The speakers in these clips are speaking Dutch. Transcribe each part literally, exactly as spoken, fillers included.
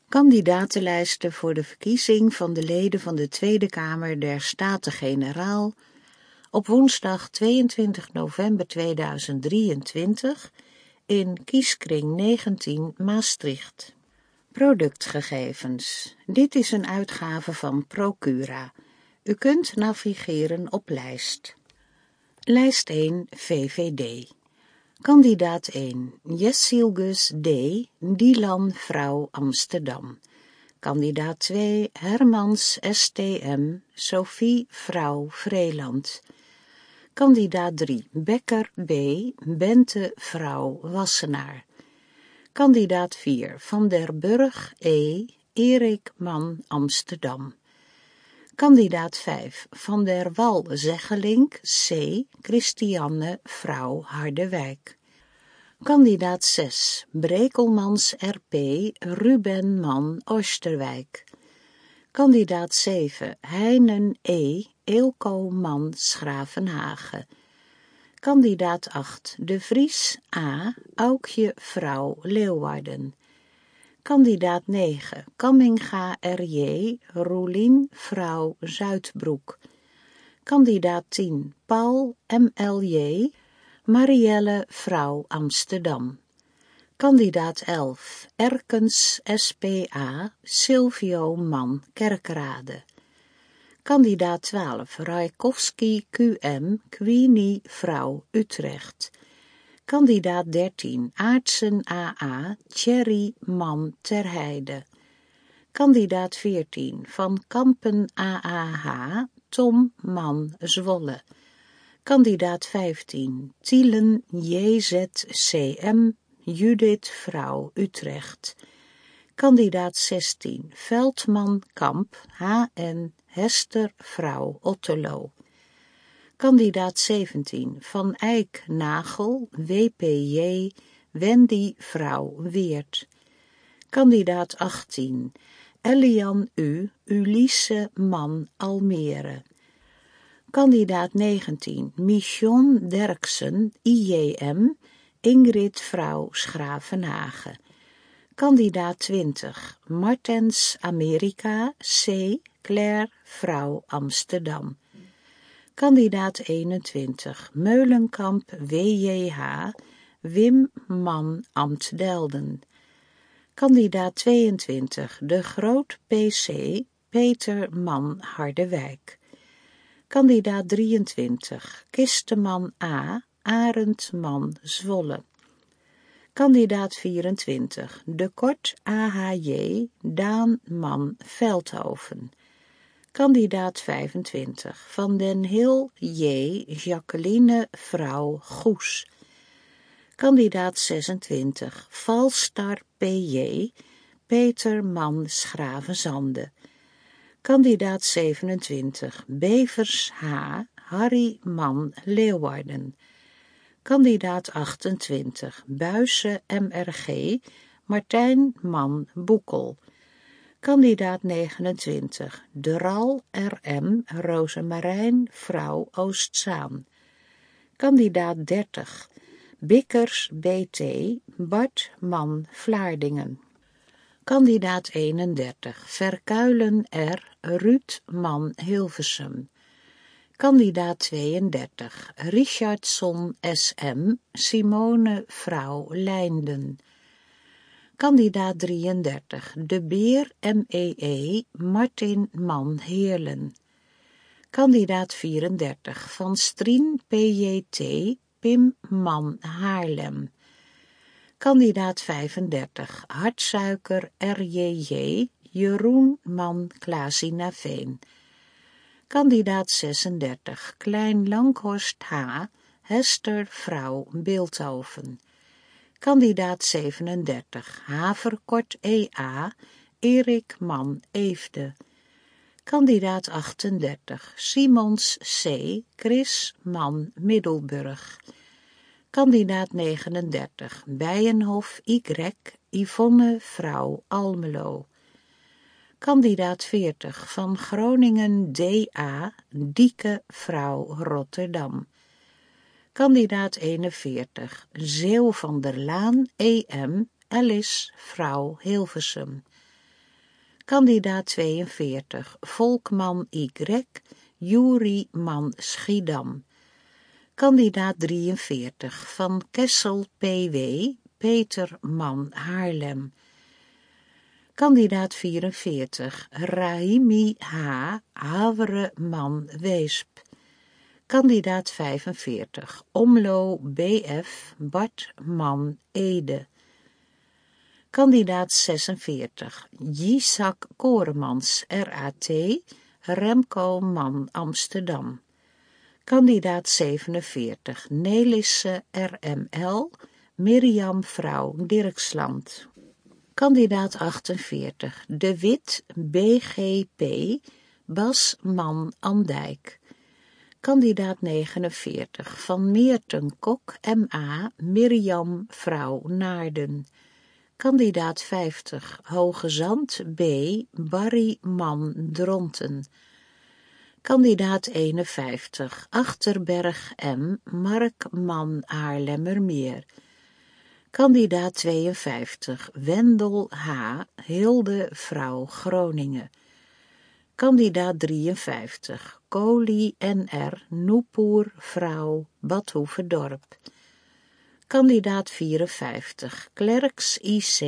Kandidatenlijsten voor de verkiezing van de leden van de Tweede Kamer der Staten-Generaal op woensdag tweeëntwintig november tweeduizend drieëntwintig in kieskring negentien Maastricht. Productgegevens. Dit is een uitgave van Procura. U kunt navigeren op lijst. Lijst één V V D. Kandidaat één Jessilgus D. Dilan vrouw Amsterdam. Kandidaat twee Hermans S T M Sophie vrouw Vreeland. Kandidaat drie Bekker B. Bente vrouw Wassenaar. Kandidaat vier Van der Burg E. Erik man Amsterdam. Kandidaat vijf Van der Wal Zeggelink C. Christiane vrouw Harderwijk. Kandidaat zes Brekelmans R P Ruben man Oosterwijk. Kandidaat zeven Heinen E. Eelco man Schravenhagen. Kandidaat acht De Vries A. Aukje vrouw Leeuwarden. Kandidaat negen Kamminga R J Roelien vrouw Zuidbroek. Kandidaat tien Paul M L J Marielle vrouw Amsterdam. Kandidaat elf Erkens S P A Silvio man Kerkrade. Kandidaat twaalf Rajkowski Q M Queenie vrouw Utrecht. Kandidaat dertien Aartsen A A Thierry man Terheide. Kandidaat veertien Van Kampen A A H Tom man Zwolle. Kandidaat vijftien Thielen J Z C M Judith vrouw Utrecht. Kandidaat zestien Veldman Kamp H N Hester vrouw Otterlo. Kandidaat zeventien Van Eyck Nagel W P J Wendy vrouw Weert. Kandidaat achttien Elian U Ulysse man Almere. Kandidaat negentien Michon Derksen I J M Ingrid vrouw Schravenhagen. Kandidaat twintig Martens Amerika C. Claire vrouw Amsterdam. Kandidaat eenentwintig Meulenkamp W J H Wim man Amtdelden. Kandidaat tweeëntwintig De Groot P C Peter man Harderwijk. Kandidaat drieëntwintig Kisteman A Arend man Zwolle. Kandidaat vierentwintig De Kort A H J Daan man Veldhoven. Kandidaat vijfentwintig Van den Hil J Jacqueline vrouw Goes. Kandidaat zesentwintig Valstar P J Peter man Schravenzande. Kandidaat zevenentwintig Bevers H Harry man Leeuwarden. Kandidaat achtentwintig Buisse M R G Martijn man Boekel. Kandidaat negenentwintig De Ral R M Rozemarijn vrouw Oostzaan. Kandidaat dertig Bikkers B T Bart man Vlaardingen. Kandidaat eenendertig Verkuilen R Ruud man Hilversum. Kandidaat tweeëndertig Richardson S M Simone vrouw Leinden. Kandidaat drieëndertig De Beer M E E Martin man Heerlen. Kandidaat vierendertig Van Strien P J T Pim man Haarlem. Kandidaat vijfendertig Hartsuiker R J J Jeroen man Klaasina-Veen. Kandidaat zesendertig Klein Langhorst H Hester vrouw Bilthoven. Kandidaat zevenendertig Haverkort E A Erik man Eefde. Kandidaat achtendertig Simons C Chris man Middelburg. Kandidaat negenendertig Bijenhof Y Yvonne vrouw Almelo. Kandidaat veertig Van Groningen D A Dieke vrouw Rotterdam. Kandidaat eenenveertig Zeeuw van der Laan E M Alice vrouw Hilversum. Kandidaat tweeënveertig, Volkman Y, Juri man Schiedam. Kandidaat drieënveertig, Van Kessel P W, Peter man Haarlem. Kandidaat vierenveertig, Rahimi H, Havere man Weesp. Kandidaat vijfenveertig, Omlo B F, Bart man Ede. Kandidaat zesenveertig, Jisak Koremans R A T, Remco man Amsterdam. Kandidaat zevenenveertig, Nelisse R M L, Mirjam vrouw Dirksland. Kandidaat achtenveertig, De Wit B G P, Bas man Andijk. Kandidaat negenenveertig, Van Meerten Kok M A, Mirjam vrouw Naarden. Kandidaat vijftig, Hoge Zand B, Barry man Dronten. Kandidaat eenenvijftig, Achterberg M, Mark man Haarlemmermeer. Kandidaat tweeënvijftig, Wendel H, Hilde vrouw Groningen. Kandidaat drieënvijftig, Koli N R, Noepoer vrouw Badhoevedorp. Kandidaat vierenvijftig, Klerks I C,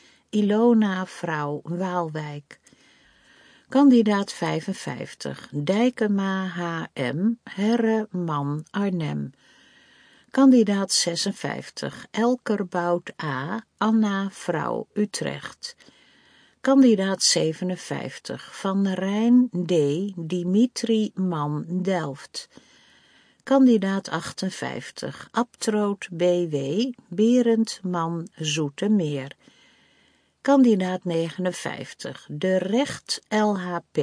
Ilona vrouw Waalwijk. Kandidaat vijfenvijftig, Dijkema H M, Herre man Arnhem. Kandidaat zesenvijftig, Elkerbout A, Anna vrouw Utrecht. Kandidaat zevenenvijftig, Van Rijn D, Dimitri man Delft. Kandidaat achtenvijftig, Abtroot B W, Berend man Zoetermeer. Kandidaat negenenvijftig, De Recht L H P,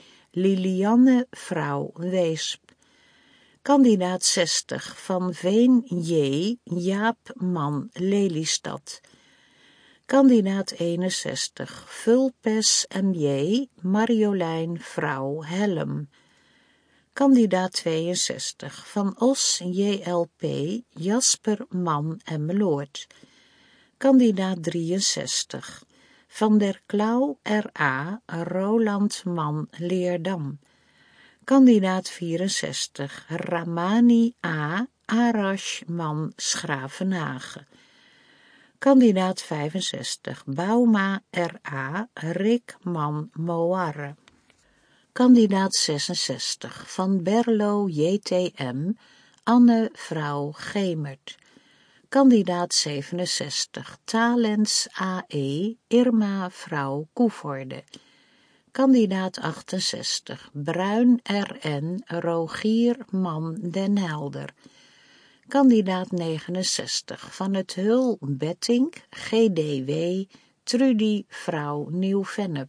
Lilianne vrouw Weesp. Kandidaat zestig, Van Veen J, Jaap man Lelystad. Kandidaat eenenzestig, Vulpes M J, Marjolein vrouw Helm. Kandidaat tweeënzestig, Van Os J L P, Jasper man Emmeloord. Kandidaat drieënzestig, Van der Klauw R A, Roland man Leerdam. Kandidaat vierenzestig, Ramani A, Arash man Schravenhagen. Kandidaat vijfenzestig, Bauma R A, Rick man Moarre. Kandidaat zesenzestig, Van Berlo J T M, Anne vrouw Gemert. Kandidaat zevenenzestig, Talens A E, Irma vrouw Koevoorde. Kandidaat achtenzestig, Bruin R N, Rogier man Den Helder. Kandidaat negenenzestig, Van het Hul Bettink, G D W, Trudy vrouw Nieuw-Vennep.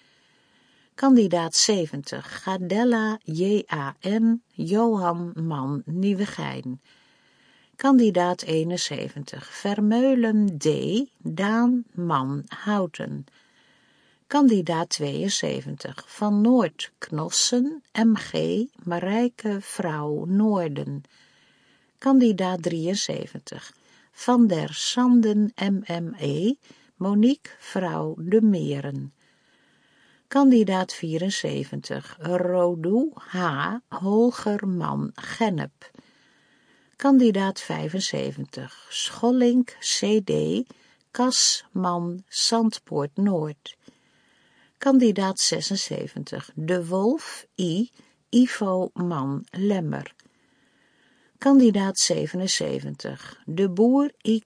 Kandidaat zeventig, Gadella J A N, Johan man Nieuwegein. Kandidaat eenenzeventig, Vermeulen D, Daan man Houten. Kandidaat tweeënzeventig, Van Noord Knossen M G, Marijke vrouw Noorden. Kandidaat drieënzeventig, Van der Sanden M M E, Monique vrouw De Meren. Kandidaat vierenzeventig, Rodoe H, Holger man Gennep. Kandidaat vijfenzeventig, Schollink C D, Kas man Zandpoort Noord. Kandidaat zesenzeventig, De Wolf I, Ivo man Lemmer. Kandidaat zevenenzeventig, De Boer Y,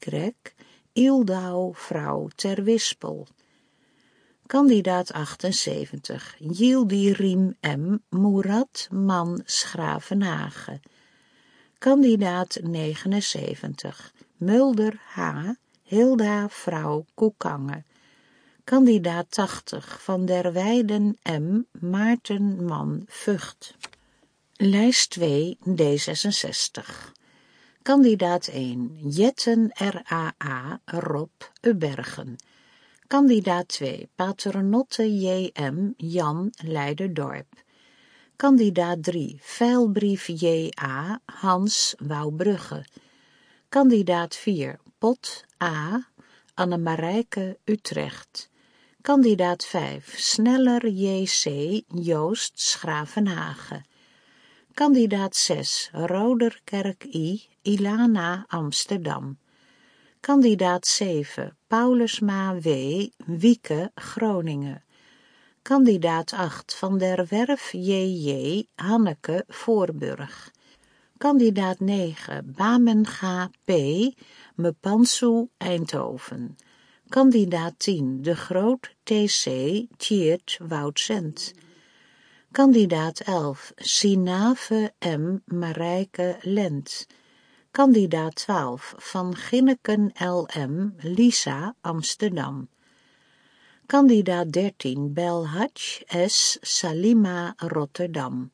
Ildau vrouw Terwispel. Kandidaat achtenzeventig, Yildirim M, Murat man Schravenhagen. Kandidaat negenenzeventig, Mulder H, Hilda vrouw Koekange. Kandidaat tachtig, Van der Weijden M, Maarten man Vught. Lijst twee, D zesenzestig. Kandidaat één, Jetten R A A, Rob Ubergen. Kandidaat twee, Paternotte J M, Jan Leiderdorp. Kandidaat drie, Veilbrief J A, Hans Wouwbrugge. Kandidaat vier, Pot A, Annemarijke Utrecht. Kandidaat vijf, Sneller J C, Joost, Schravenhagen. Kandidaat zes, Roderkerk I, Ilana, Amsterdam. Kandidaat zeven, Paulusma W, Wieke, Groningen. Kandidaat acht, Van der Werf J J, Hanneke, Voorburg. Kandidaat negen, Bamenga P, Mepansu, Eindhoven. Kandidaat tien, De Groot T C, Tjeerd, Woudsend. Kandidaat elf, Sinave M, Marijke, Lent. Kandidaat twaalf, Van Ginneken L M, Lisa, Amsterdam. Kandidaat dertien, Belhadj S, Salima, Rotterdam.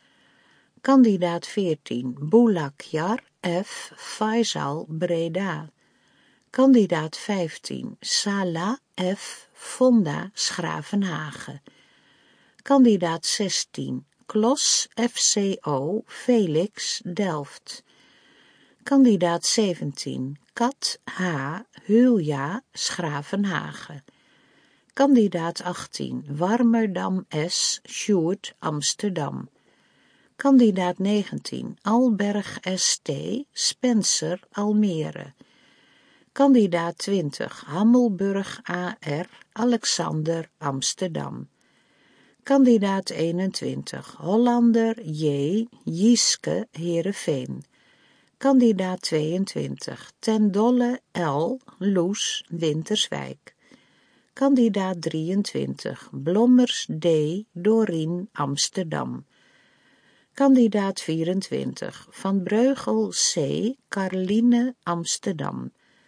Kandidaat veertien, Boulakjar F, Faisal, Breda. Kandidaat vijftien, Sala F, Fonda, Schravenhagen. Kandidaat zestien, Klos F C O, Felix, Delft. Kandidaat zeventien, Kat H, Hulja, Schravenhagen. Kandidaat achttien, Warmerdam S, Sjoerd, Amsterdam. Kandidaat negentien, Alberg S T, Spencer, Almere. Kandidaat twintig, Hammelburg A R, Alexander, Amsterdam. Kandidaat eenentwintig, Hollander J, Jieske, Heerenveen. Kandidaat tweeëntwintig, Ten Dolle L, Loes, Winterswijk. Kandidaat drieëntwintig, Blommers D, Dorien, Amsterdam. Kandidaat vierentwintig, Van Breugel C, Caroline, Amsterdam.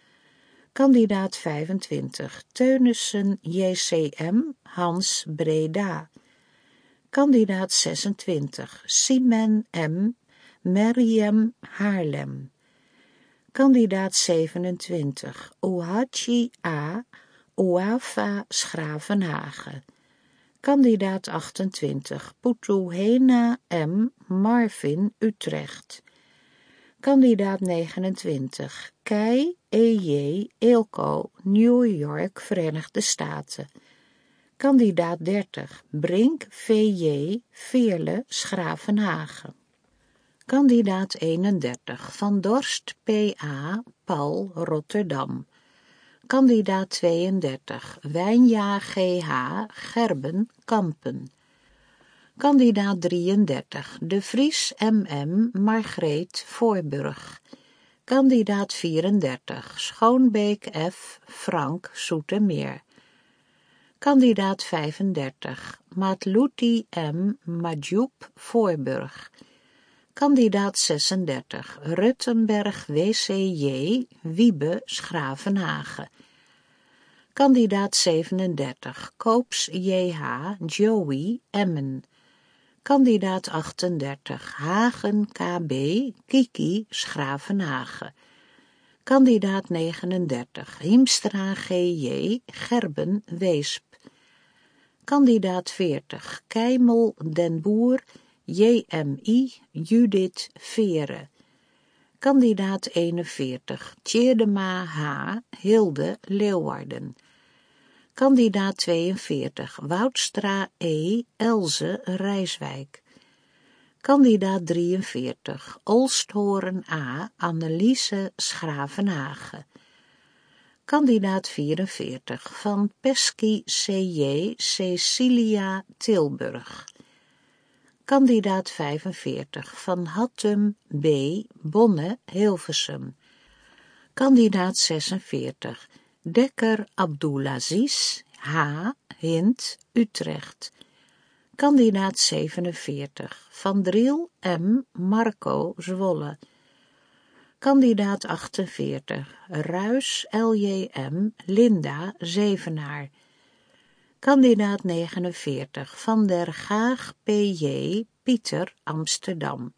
Kandidaat vijfentwintig, Teunissen J C M, Hans, Breda. Kandidaat zesentwintig, Simen M, Meriem, Haarlem. Kandidaat zevenentwintig, Ouhachi A, Ouafa, Schravenhagen. Kandidaat achtentwintig, Putuhena M, Marvin, Utrecht. Kandidaat negenentwintig, Kei E J, Eelco, New York, Verenigde Staten. Kandidaat dertig, Brink V J, Veerle, Schravenhagen. Kandidaat eenendertig, Van Dorst P A, Paul, Rotterdam. Kandidaat tweeëndertig, Wijnja G H, Gerben, Kampen. Kandidaat drieëndertig, De Vries M M, Margreet, Voorburg. Kandidaat vierendertig, Schoonbeek F, Frank, Zoetermeer. Kandidaat vijfendertig, Matlouti M, Majoub, Voorburg. Kandidaat zesendertig, Ruttenberg W C J, Wiebe, Schravenhagen. Kandidaat zevenendertig, Koops J H, Joey, Emmen. Kandidaat achtendertig, Hagen K B, Kiki, Schravenhagen. Kandidaat negenendertig, Hiemstra G J, Gerben, Weesp. Kandidaat veertig, Keimel Den Boer, J M I, Judith, Vere. Kandidaat eenenveertig, Tjeerdema H, Hilde, Leeuwarden. Kandidaat tweeënveertig, Woudstra E, Elze, Rijswijk. Kandidaat drieënveertig, Olsthoorn A, Anneliese, Schravenhagen. Kandidaat vierenveertig, Van Pesky C J, Cecilia, Tilburg. Kandidaat vijfenveertig, Van Hattem B, Bonne, Hilversum. Kandidaat zesenveertig, Dekker Abdulaziz H, Hint, Utrecht. Kandidaat zevenenveertig, Van Driel M, Marco, Zwolle. Kandidaat achtenveertig, Ruis L J M, Linda, Zevenaar. Kandidaat negenenveertig, Van der Gaag P J, Pieter, Amsterdam.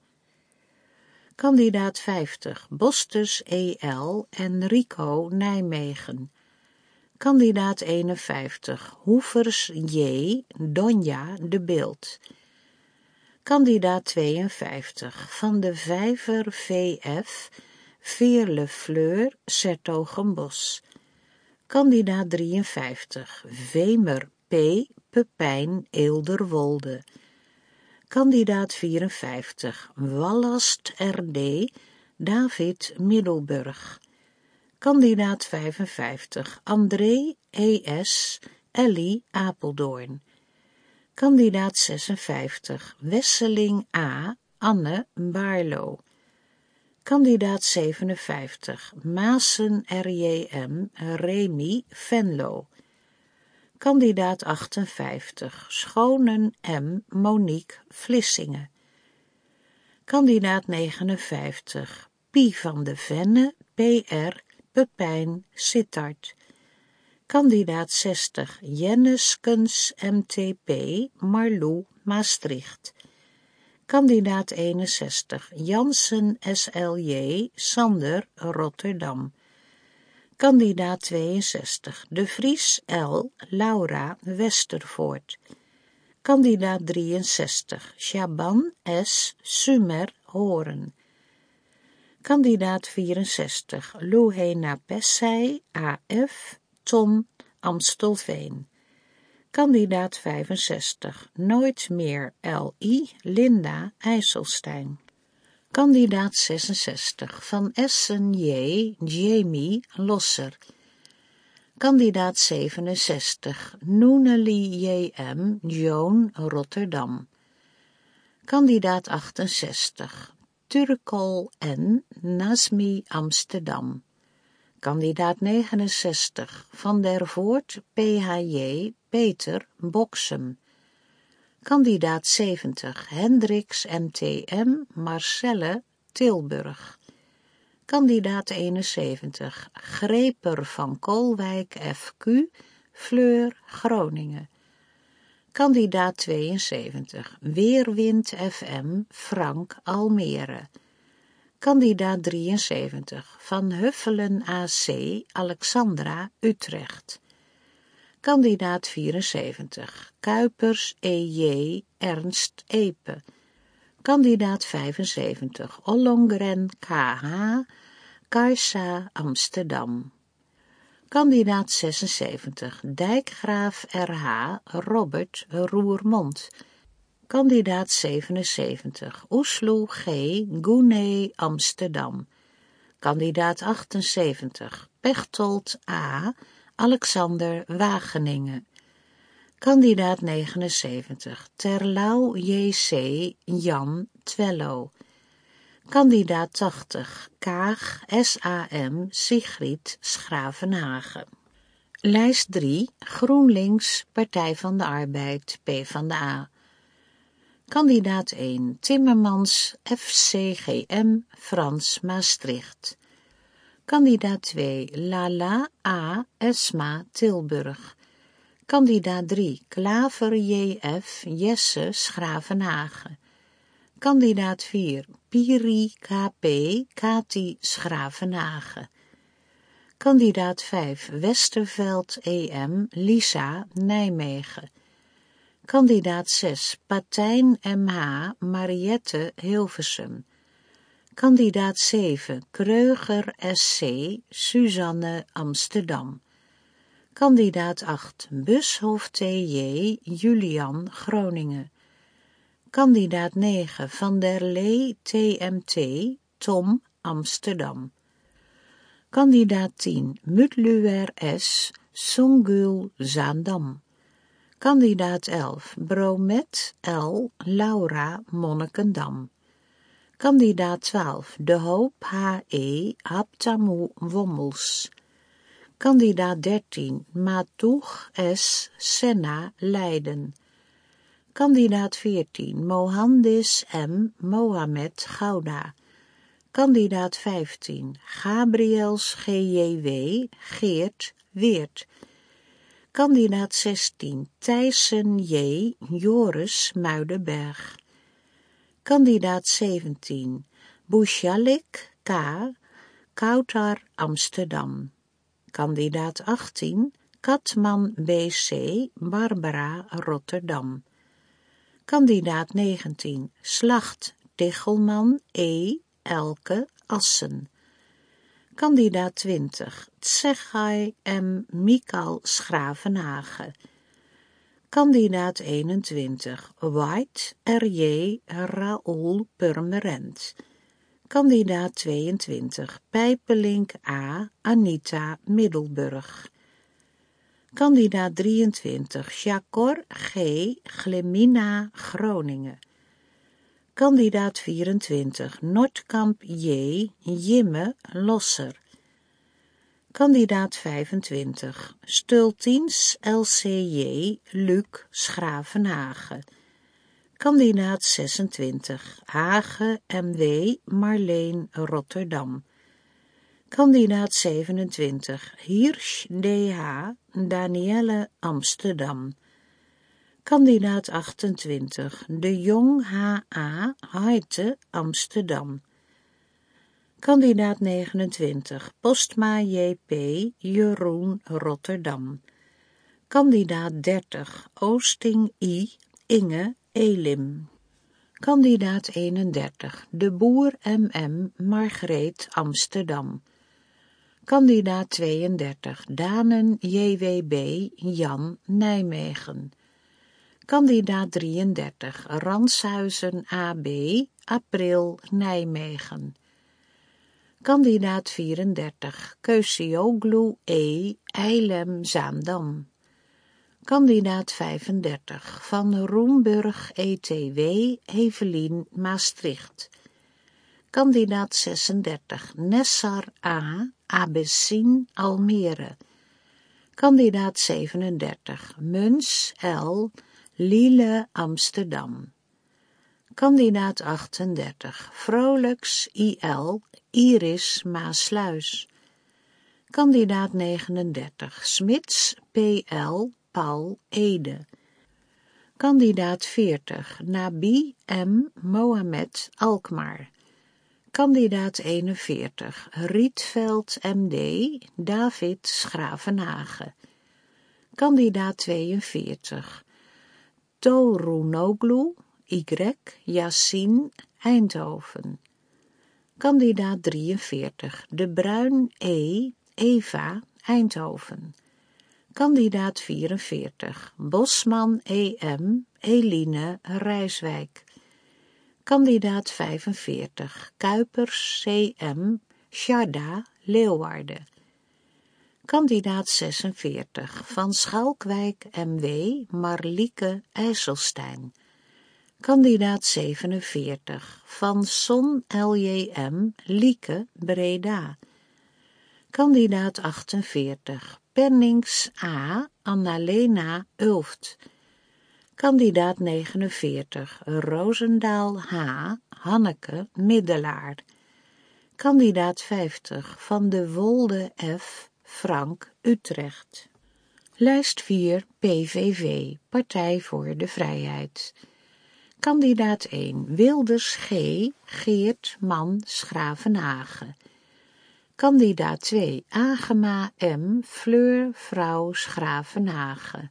Kandidaat vijftig, Bostes E L en Rico, Nijmegen. Kandidaat eenenvijftig, Hoevers J, Donja, De Beeld. Kandidaat tweeënvijftig, Van de Vijver V F, Veerle Fleur, 's Hertogenbosch. Kandidaat drieënvijftig, Vemer P. Pepijn Eelderwolde. Kandidaat vierenvijftig, Wallast R D. David Middelburg. Kandidaat vijfenvijftig, André E S. Ellie Apeldoorn. Kandidaat zesenvijftig, Wesseling A. Anne Baarlo. Kandidaat zevenenvijftig, Maassen R J M. Remy Venlo. Kandidaat achtenvijftig, Schonen M. Monique Vlissingen. Kandidaat negenenvijftig, Pie van de Venne P R. Pepijn Sittard. Kandidaat zestig, Jenneskens M T P. Marlou Maastricht. Kandidaat eenenzestig, Jansen S L J. Sander Rotterdam. Kandidaat tweeënzestig, De Vries L. Laura Westervoort. Kandidaat drieënzestig, Shaban S. Sumer Horen. Kandidaat vierenzestig, Louhena Pessay A F. Ton Amstelveen. Kandidaat vijfenzestig, Nooit meer L I. Linda IJsselstein. Kandidaat zesenzestig, Van Essen J. Jamie Losser. Kandidaat zevenenzestig, Noeneli J M. Joan Rotterdam. Kandidaat achtenzestig, Turkol N. Nazmi Amsterdam. Kandidaat negenenzestig, Van der Voort P H J. Peter Boksem. Kandidaat zeventig, Hendricks M T M. Marcelle Tilburg. Kandidaat eenenzeventig, Greper van Koolwijk F Q. Fleur Groningen. Kandidaat tweeënzeventig, Weerwind F M. Frank Almere. Kandidaat drieënzeventig, Van Huffelen A C. Alexandra Utrecht. Kandidaat vierenzeventig, Kuipers E J. Ernst Epe. Kandidaat vijfenzeventig, Ollongren K H. Kajsa Amsterdam. Kandidaat zesenzeventig, Dijkgraaf R H. Robert Roermond. Kandidaat zevenenzeventig, Oesloe G. Goene Amsterdam. Kandidaat achtenzeventig, Pechtold A. Alexander Wageningen. Kandidaat negenenzeventig, Terlouw J C. Jan Twello. Kandidaat tachtig, Kaag S A M. Sigrid Schravenhagen. Lijst drie, GroenLinks, Partij van de Arbeid, P van de A. Kandidaat één, Timmermans, F C G M, Frans Maastricht. Kandidaat twee, Lala A. Esma Tilburg. Kandidaat drie, Klaver J F. Jesse Schravenhagen. Kandidaat vier, Piri K P. Kati Schravenhagen. Kandidaat vijf, Westerveld E M. Lisa Nijmegen. Kandidaat zes, Patijn M H. Mariette Hilversum. Kandidaat zeven, Kreuger S C. Suzanne Amsterdam. Kandidaat acht, Bushof T J. Julian Groningen. Kandidaat negen, Van der Lee T M T. Tom Amsterdam. Kandidaat tien, Mutluwer S. Songul Zaandam. Kandidaat elf, Bromet L. Laura Monnikendam. Kandidaat twaalf, De Hoop H E. Haptamu Wommels. Kandidaat dertien, Matoeg S. Senna Leiden. Kandidaat veertien, Mohandis M. Mohamed Gouda. Kandidaat vijftien, Gabriels G J W. Geert Weert. Kandidaat zestien, Thijssen J. Joris Muidenberg. Kandidaat zeventien, Bouchalik K. Koutar Amsterdam. Kandidaat achttien, Katman B C. Barbara Rotterdam. Kandidaat negentien, Slacht Tichelman E. Elke Assen. Kandidaat twintig, Tsechai M. Mikal Schravenhagen. Kandidaat eenentwintig, White R J. Raoul Purmerend. Kandidaat tweeëntwintig, Pijpelink A. Anita Middelburg. Kandidaat drieëntwintig, Jacor G. Glemina Groningen. Kandidaat vierentwintig, Noordkamp J. Jimme Losser. Kandidaat vijfentwintig, Stultiens L C J. Luc Schravenhagen. Kandidaat zesentwintig, Hagen M W. Marleen Rotterdam. Kandidaat zevenentwintig, Hirsch D H. Danielle Amsterdam. Kandidaat achtentwintig, De Jong H A. Heite Amsterdam. Kandidaat negenentwintig, Postma J P. Jeroen Rotterdam. Kandidaat dertig, Oosting I. Inge Elim. Kandidaat eenendertig, De Boer M M. Margreet Amsterdam. Kandidaat tweeëndertig, Danen J W B. Jan Nijmegen. Kandidaat drieëndertig, Ranshuizen A B. April Nijmegen. Kandidaat vierendertig, Keusioglu E. Eilem Zaandam. Kandidaat vijfendertig, Van Roemburg E T W. Evelien Maastricht. Kandidaat zesendertig, Nessar A. Abessin Almere. Kandidaat zevenendertig, Muns L. Lille Amsterdam. Kandidaat achtendertig, Vrolijks I L. Iris Maasluis. Kandidaat negenendertig, Smits P L. Paul Ede. Kandidaat veertig, Nabi M. Mohamed Alkmaar. Kandidaat eenenveertig, Rietveld M D. David Schravenhagen. Kandidaat tweeënveertig, Torunoglu Y. Yassine Eindhoven. Kandidaat drieënveertig, De Bruin E. Eva Eindhoven. Kandidaat vierenveertig, Bosman E M. Eline Rijswijk. Kandidaat vijfenveertig, Kuipers C M. Sharda Leeuwarden. Kandidaat zesenveertig, Van Schalkwijk M W. Marlieke IJsselstein. Kandidaat zevenenveertig, Van Son L J M. Lieke Breda. Kandidaat achtenveertig, Pennings A. Annalena Ulft. Kandidaat negenenveertig, Roosendaal H. Hanneke Middelaar. Kandidaat vijftig, Van de Wolde F. Frank Utrecht. Lijst vier, P V V, Partij voor de Vrijheid. Kandidaat één, Wilders G. Geert Man Schravenhagen. Kandidaat twee, Agema M. Fleur Vrouw Schravenhagen.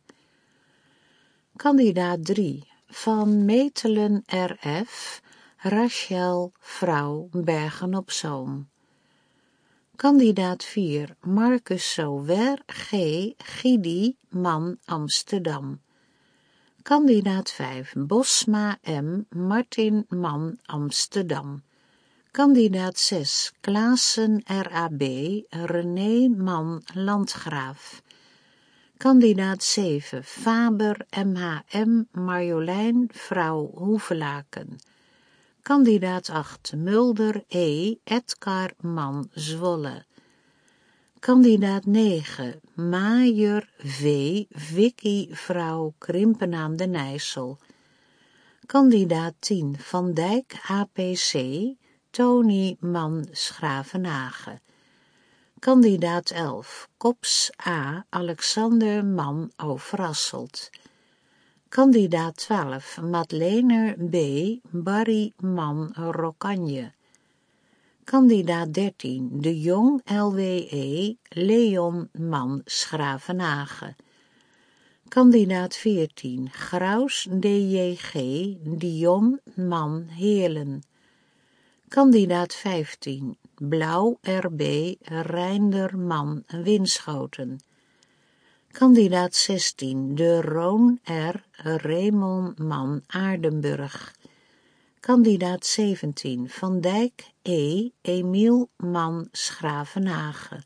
Kandidaat drie, Van Metelen R F. Rachel Vrouw Bergen op Zoom. Kandidaat vier, Marcus Sower G. Gidi Man Amsterdam. Kandidaat vijf, Bosma M. Martin Man Amsterdam. Kandidaat zes, Klaassen R A B. René Man Landgraaf. Kandidaat zeven, Faber M H M. Marjolein Vrouw Hoevelaken. Kandidaat acht, Mulder E. Edgar Man Zwolle. Kandidaat negen, Maaier V. Vicky Vrouw Krimpen aan de Nijssel. Kandidaat tien, Van Dijk A P C. Tony Man Schravenhagen. Kandidaat elf, Kops A. Alexander Man Overasselt. Kandidaat twaalf, Madlener B. Barry Man Rokanje. Kandidaat dertien, De Jong L W E. Leon Man Schravenhagen. Kandidaat veertien, Graus D J G. Dion Man Heerlen. Kandidaat vijftien, Blauw R B Reinder Man Winschoten. Kandidaat zestien De Roon R Raymond Man Aardenburg. Kandidaat zeventien Van Dijk E Emiel Man Schravenhagen.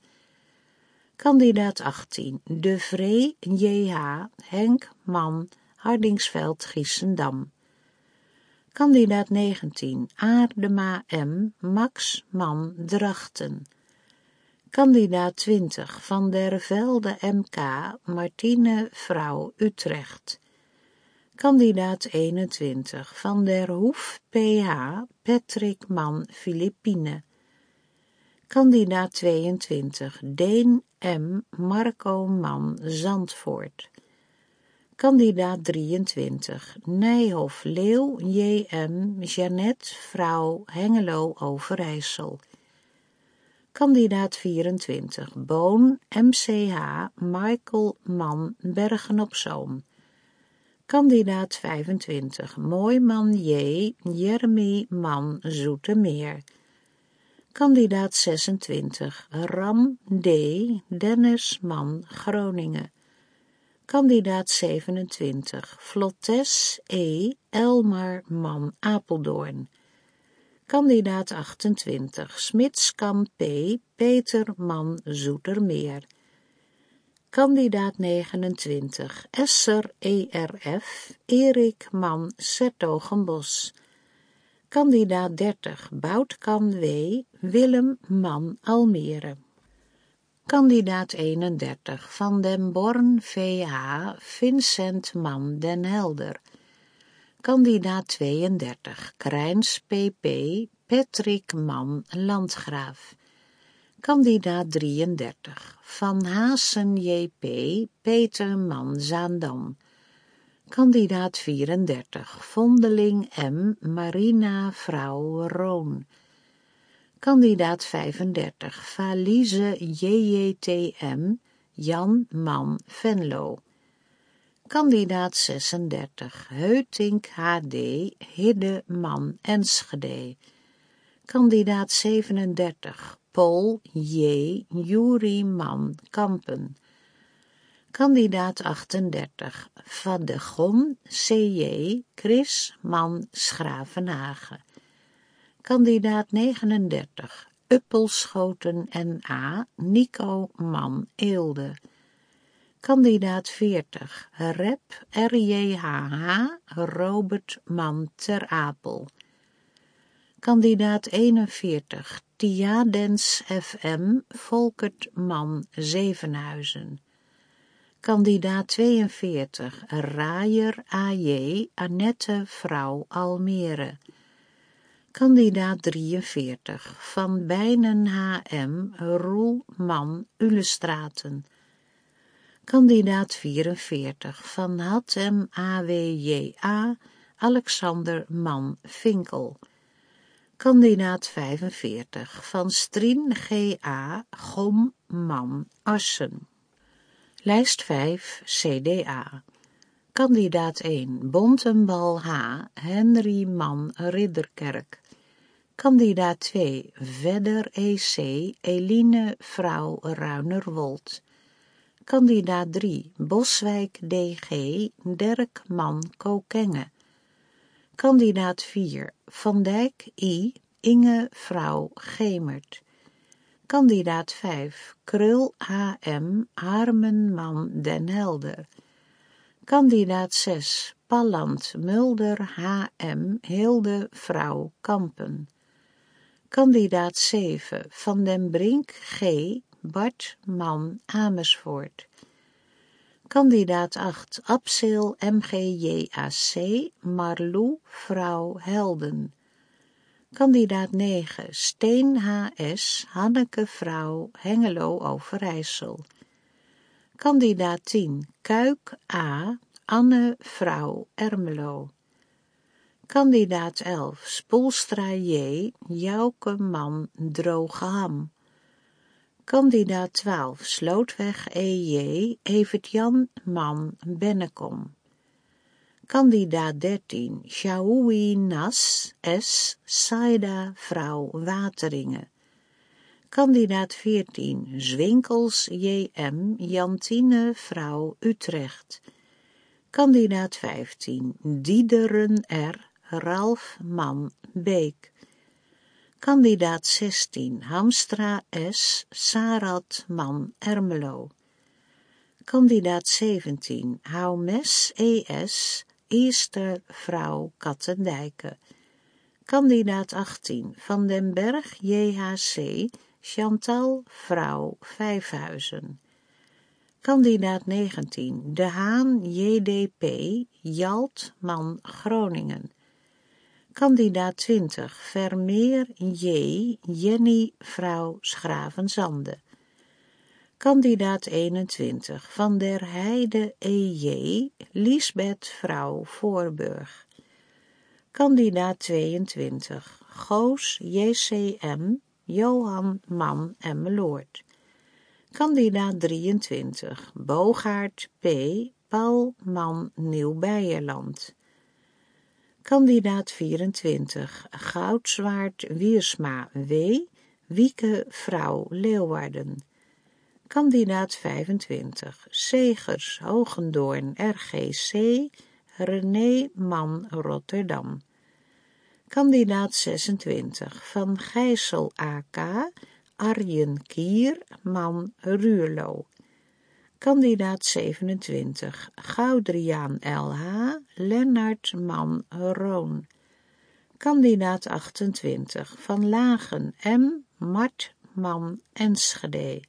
Kandidaat achttien De Vree J H Henk Man Hardingsveld Giessendam. Kandidaat negentien Aardema M Max Man Drachten. Kandidaat twintig Van der Velde M K Martine Vrouw Utrecht. Kandidaat eenentwintig Van der Hoef P H Patrick Man Filipine. Kandidaat tweeëntwintig Deen M Marco Man Zandvoort. Kandidaat drieëntwintig Nijhoff Leeuw J M Jeannette Vrouw Hengelo Overijssel. Kandidaat vierentwintig Boon M C H Michael Man Bergen op Zoom. Kandidaat vijfentwintig Mooiman J Jeremy Man Zoetermeer. Kandidaat zesentwintig Ram D Dennis Man Groningen. Kandidaat zevenentwintig Vlottes E Elmar Man Apeldoorn. Kandidaat achtentwintig Smitskamp P Peter Man Zoetermeer. Kandidaat negenentwintig Esser E R F Erik Man 's-Hertogenbosch. Kandidaat dertig Boutkamp W Willem Man Almere. Kandidaat eenendertig Van den Born V H Vincent Man Den Helder. Kandidaat tweeëndertig Krijns P P Patrick Man Landgraaf. Kandidaat drieëndertig Van Haasen J P Peter Man Zaandam. Kandidaat vierendertig Vondeling M Marina Vrouw Roon. Kandidaat vijfendertig Valise J J T M Jan Man Venlo. Kandidaat zesendertig Heutink H D Hidde Man Enschede. Kandidaat zevenendertig Paul J Jurie Man Kampen. Kandidaat achtendertig Van de Gon C J Chris Man Schravenhagen. Kandidaat negenendertig Uppelschoten N A Nico Man Eelde. Kandidaat veertig Rep R J H H Robert Man Ter Apel. Kandidaat eenenveertig Tiadens F M Volkert Man Zevenhuizen. Kandidaat tweeënveertig Raaier A J Annette Vrouw Almere. Kandidaat drieënveertig Van Bijnen H M Roel Man Ulestraten. Kandidaat vierenveertig Van Hattem A W J A Alexander Man Vinkel. Kandidaat vijfenveertig Van Strien G A Gom Man Assen. Lijst vijf C D A. Kandidaat één Bontenbal H Henry Man Ridderkerk. Kandidaat twee Vedder E C Eline Vrouw Ruinerwold. Kandidaat drie Boswijk D G Dirk Man Kokenge. Kandidaat vier Van Dijk I Inge Vrouw Gemert. Kandidaat vijf Krul H M Harmen Man Den Helder. Kandidaat zes Palland Mulder H M Hilde Vrouw Kampen. Kandidaat zeven Van den Brink G Bart Man Amersfoort. Kandidaat acht Abseel M G J A C Marlou Vrouw Helden. Kandidaat negen Steen H S Hanneke Vrouw Hengelo Overijssel. Kandidaat tien Kuik A Anne Vrouw Ermelo. Kandidaat elf Spoelstra J Jouke Man Drogeham. Kandidaat twaalf Slootweg E J Evert Jan Man Bennekom. Kandidaat dertien Sjaoui Nas S Saida Vrouw Wateringen. Kandidaat veertien, Zwinkels J M, Jantine, vrouw, Utrecht. Kandidaat vijftien, Diederen R, Ralf, man, Beek. Kandidaat zestien, Hamstra S, Sarat, man, Ermelo. Kandidaat zeventien, Houmes E S, Eerste, vrouw, Kattendijke. Kandidaat achttien, Van den Berg J H C, Chantal, vrouw, Vijfhuizen. Kandidaat negentien, De Haan J D P, Jalt, man, Groningen. Kandidaat twintig, Vermeer J, Jenny, vrouw, Schravenzande. Kandidaat eenentwintig, Van der Heide E J, Liesbeth, vrouw, Voorburg. Kandidaat tweeëntwintig, Goos J C M, Johan, man, Emmeloord. Kandidaat drieëntwintig, Boogaard P, Paul, man, Nieuw-Beierland. Kandidaat vierentwintig, Goudzwaard Wiersma W, Wieke, vrouw, Leeuwarden. Kandidaat vijfentwintig, Segers Hogendoorn R G C, René, man, Rotterdam. Kandidaat zesentwintig, Van Gijssel A K, Arjen Kier, man, Ruurlo. Kandidaat zevenentwintig, Goudriaan L H, Lennart, man, Roon. Kandidaat achtentwintig, Van Lagen M, Mart, man, Enschede.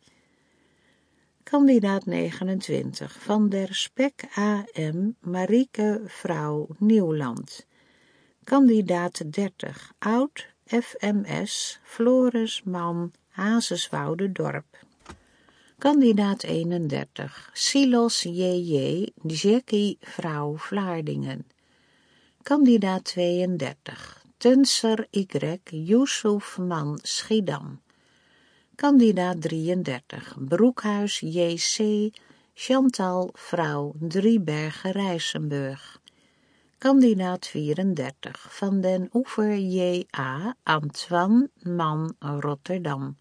Kandidaat negenentwintig, Van der Spek A M, Marieke, vrouw, Nieuwland. Kandidaat dertig, Oud, F M S, Floris, man, Hazeswoude Dorp. Kandidaat eenendertig, Silos J J, Jackie, vrouw, Vlaardingen. Kandidaat tweeëndertig, Tunser Y, Yusuf, man, Schiedam. Kandidaat drieëndertig, Broekhuis J C, Chantal, vrouw, Driebergen, Rijsenburg. Kandidaat vierendertig, Van den Oever J A, Antoine, man, Rotterdam.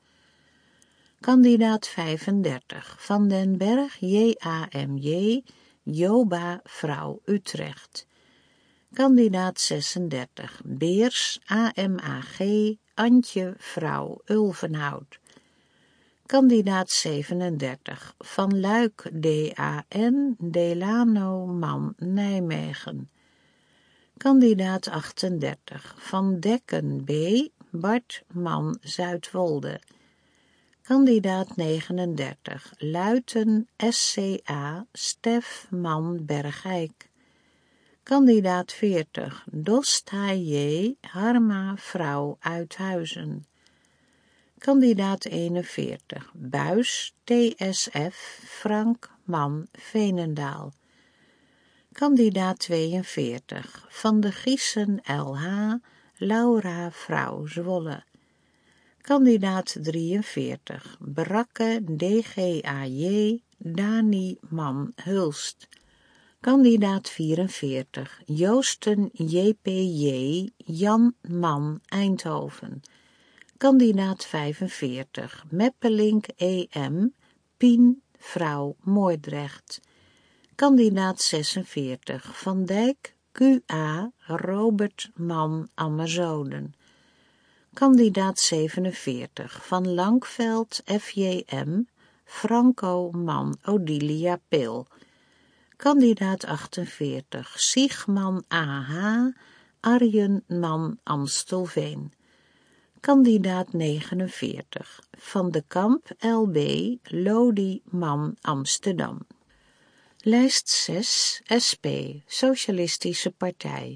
Kandidaat vijfendertig, Van den Berg J A M J, Joba, vrouw, Utrecht. Kandidaat zesendertig, Beers A M A G, Antje, vrouw, Ulvenhout. Kandidaat zevenendertig, Van Luik D A N, Delano, man, Nijmegen. Kandidaat achtendertig, Van Dekken B, Bart, man, Zuidwolde. Kandidaat negenendertig, Luiten S C A, Stef, man, Bergijk. Kandidaat veertig, Dost H J, Harma, vrouw, Uithuizen. Kandidaat eenenveertig, Buis T S F, Frank, man, Veenendaal. Kandidaat tweeënveertig, Van de Giessen L H, Laura, vrouw, Zwolle. Kandidaat drieënveertig, Brakke D G A J, Dani, man, Hulst. Kandidaat vierenveertig, Joosten J P J, Jan, man, Eindhoven. Kandidaat vijfenveertig, Meppelink E M, Pien, vrouw, Moordrecht. Kandidaat zesenveertig, Van Dijk Q A, Robert, man, Ammerzoden. Kandidaat zevenenveertig, Van Langveld F J M, Franco, man, Odilia Pil. Kandidaat achtenveertig, Siegman A H, Arjen, man, Amstelveen. Kandidaat negenenveertig, Van de Kamp L B, Lodi, man, Amsterdam. Lijst zes, S P, Socialistische Partij.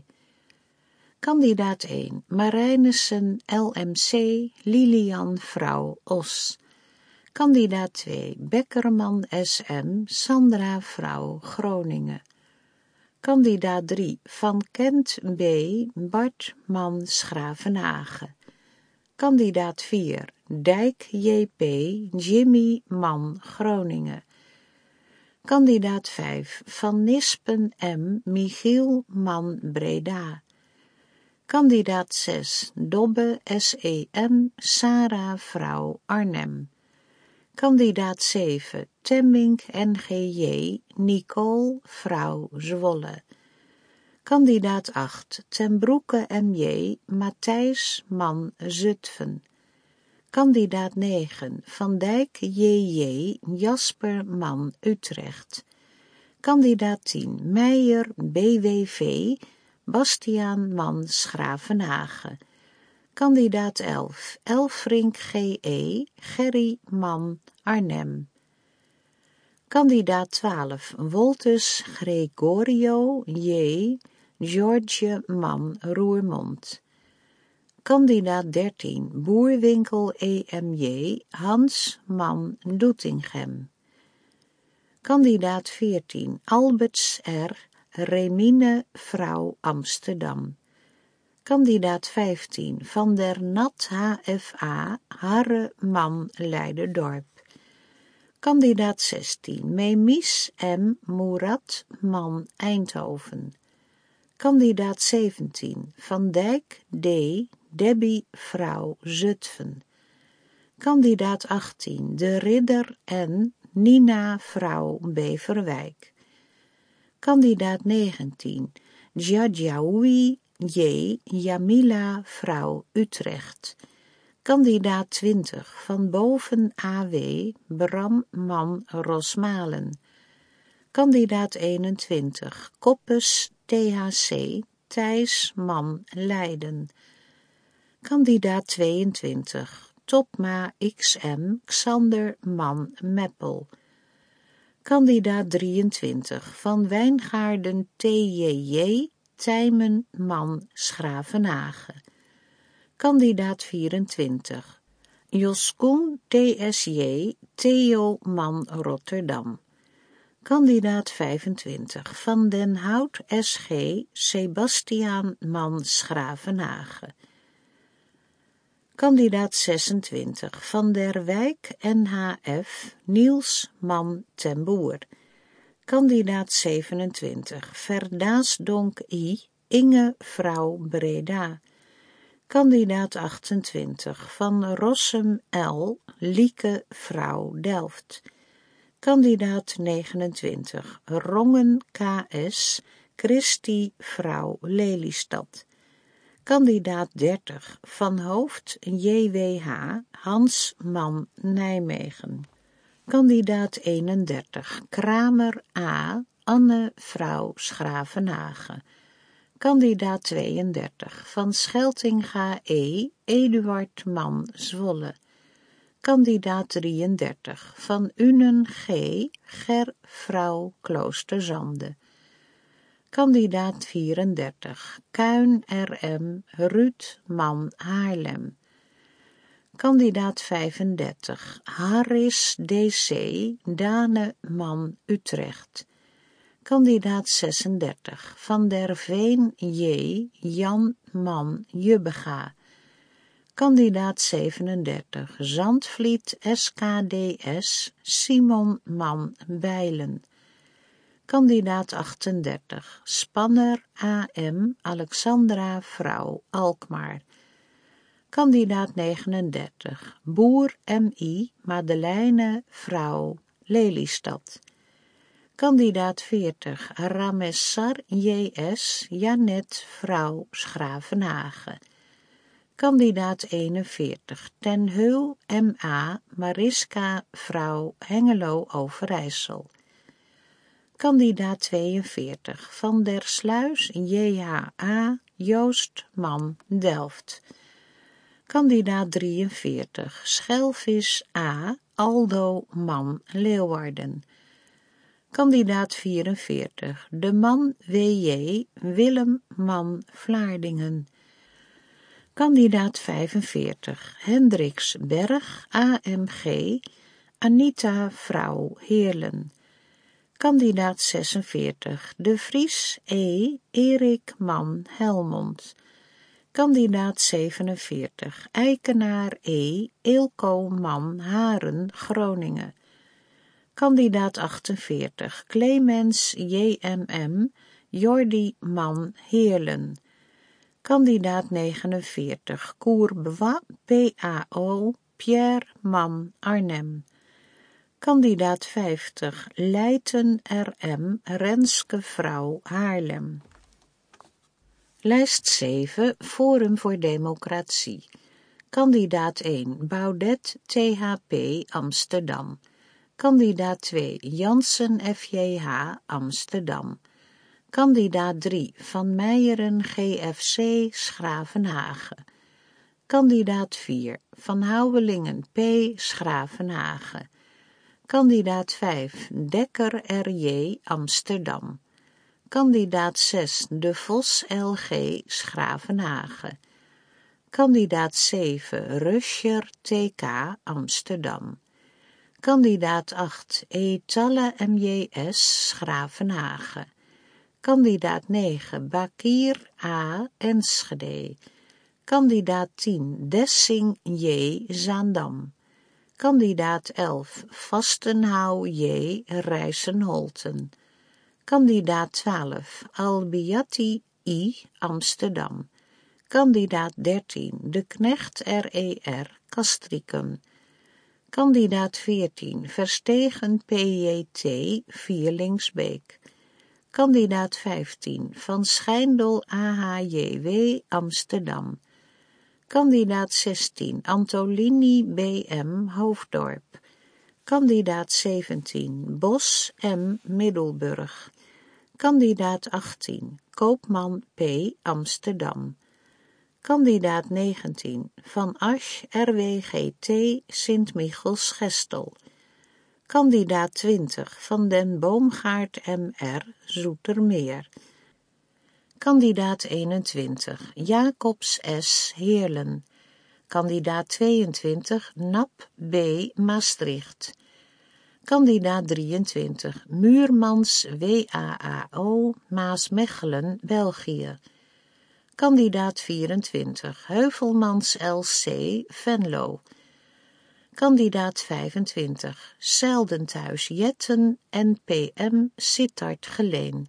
Kandidaat één, Marijnissen L M C, Lilian, vrouw, Os. Kandidaat twee, Bekkerman S M, Sandra, vrouw, Groningen. Kandidaat drie, Van Kent B, Bart, man, Schravenhagen. Kandidaat vier, Dijk J P, Jimmy, man, Groningen. Kandidaat vijf, Van Nispen M, Michiel, man, Breda. Kandidaat zes, Dobbe, S E M, Sarah, vrouw, Arnhem. Kandidaat zeven, Temmink, N G J, Nicole, vrouw, Zwolle. Kandidaat acht, Ten Broeke M J, Matthijs, man, Zutphen. Kandidaat negen, Van Dijk J J, Jasper, man, Utrecht. Kandidaat tien, Meijer B W V, Bastiaan, man, Schravenhagen. Kandidaat elf, Elfrink G E, Gerry, man, Arnhem. Kandidaat twaalf, Wolters Gregorio J, George, man, Roermond. Kandidaat dertien, Boerwinkel E M J, Hans, man, Doetinchem. Kandidaat veertien, Alberts R, Remine, vrouw, Amsterdam. Kandidaat vijftien, Van der Nat H F A, Harre, man, Leiderdorp. Kandidaat zestien, Memis M, Moerat, man, Eindhoven. Kandidaat zeventien, Van Dijk D, Debbie, vrouw, Zutphen. Kandidaat achttien, De Ridder N, Nina, vrouw, Beverwijk. Kandidaat negentien, Djadjaoui J, Jamila, vrouw, Utrecht. Kandidaat twintig, Van Boven A W, Bram, man, Rosmalen. Kandidaat eenentwintig, Koppes T H C, Thijs, man, Leiden. Kandidaat tweeëntwintig, Topma X M, Xander, man, Meppel. Kandidaat drieëntwintig, Van Wijngaarden T J J, Tijmen, man, Schravenhagen. Kandidaat vierentwintig, Joskoen T S J, Theo, man, Rotterdam. Kandidaat vijfentwintig, Van den Hout S G, Sebastiaan, man, Schravenhagen. Kandidaat zesentwintig, Van der Wijk N H F, Niels, man, ten Boer. Kandidaat zevenentwintig, Verdaasdonk I, Inge, vrouw, Breda. Kandidaat achtentwintig, Van Rossum L, Lieke, vrouw, Delft. Kandidaat negenentwintig, Rongen K S, Christie, vrouw, Lelystad. Kandidaat dertig, Van Hoofd J W H, Hans, man, Nijmegen. Kandidaat eenendertig, Kramer A, Anne, vrouw, Schravenhagen. Kandidaat tweeëndertig, Van Scheltinga E, Eduard, man, Zwolle. Kandidaat drieëndertig, Van Unen G, Ger, vrouw, Kloosterzande. Kandidaat vierendertig, Kuin R M, Ruud, man, Haarlem. Kandidaat vijfendertig, Harris D C, Dane, man, Utrecht. Kandidaat zesendertig, Van der Veen J, Jan, man, Jubbega. Kandidaat zevenendertig, Zandvliet S K D S, Simon, man, Bijlen. Kandidaat achtendertig, Spanner A M, Alexandra, vrouw, Alkmaar. Kandidaat negenendertig, Boer M I, Madeleine, vrouw, Lelystad. Kandidaat veertig, Ramessar J S, Janet, vrouw, Schravenhagen. Kandidaat eenenveertig, Ten Heul M A, Mariska, vrouw, Hengelo, Overijssel. Kandidaat tweeënveertig, Van der Sluis J H A, Joost, man, Delft. Kandidaat drieënveertig, Schelvis A, Aldo, man, Leeuwarden. Kandidaat vierenveertig, De Man W J, Willem, man, Vlaardingen. Kandidaat vijfenveertig, Hendriks Berg A M G, Anita, vrouw, Heerlen. Kandidaat zesenveertig, De Vries E, Erik, man, Helmond. Kandidaat zevenenveertig, Eikenaar E, Eelco, man, Haren, Groningen. Kandidaat achtenveertig, Clemens J M M, Jordi, man, Heerlen. Kandidaat negenenveertig, Courbevoie, P A O, Pierre, man, Arnhem. Kandidaat vijftig, Leijten R M, Renske vrouw, Haarlem. Lijst zeven, Forum voor Democratie. Kandidaat één, Baudet T H P, Amsterdam. Kandidaat twee, Jansen F J H, Amsterdam. Kandidaat drie, Van Meijeren G F C, Schravenhagen. Kandidaat vier, Van Houwelingen P, Schravenhagen. Kandidaat vijf, Dekker R J, Amsterdam. Kandidaat zes, De Vos L G, Schravenhagen. Kandidaat zeven, Ruscher T K, Amsterdam. Kandidaat acht, Etalle M J S, Schravenhagen. Kandidaat negen, Bakir A, Enschede. Kandidaat tien, Dessing J, Zaandam. Kandidaat elf, Vastenhouw J, Rijsenholten. Kandidaat twaalf, Albiati I, Amsterdam. Kandidaat dertien, De Knecht R E R, Castricum. Kandidaat veertien, Verstegen P J T, Vierlingsbeek. Kandidaat vijftien, Van Schijndel A H J W, Amsterdam. Kandidaat zestien, Antolini B M, Hoofddorp. Kandidaat zeventien, Bos M, Middelburg. Kandidaat achttien, Koopman P, Amsterdam. Kandidaat negentien, Van Asch R W G T, Sint-Michels-Gestel. Kandidaat twintig, Van den Boomgaard M R, Zoetermeer. Kandidaat eenentwintig, Jacobs S, Heerlen. Kandidaat tweeëntwintig, Nap B, Maastricht. Kandidaat drieëntwintig, Muurmans W A A O, Maasmechelen, België. Kandidaat vierentwintig, Heuvelmans L C, Venlo. Kandidaat vijfentwintig, Zeildenthuis Jetten N P M, Sittard Geleen.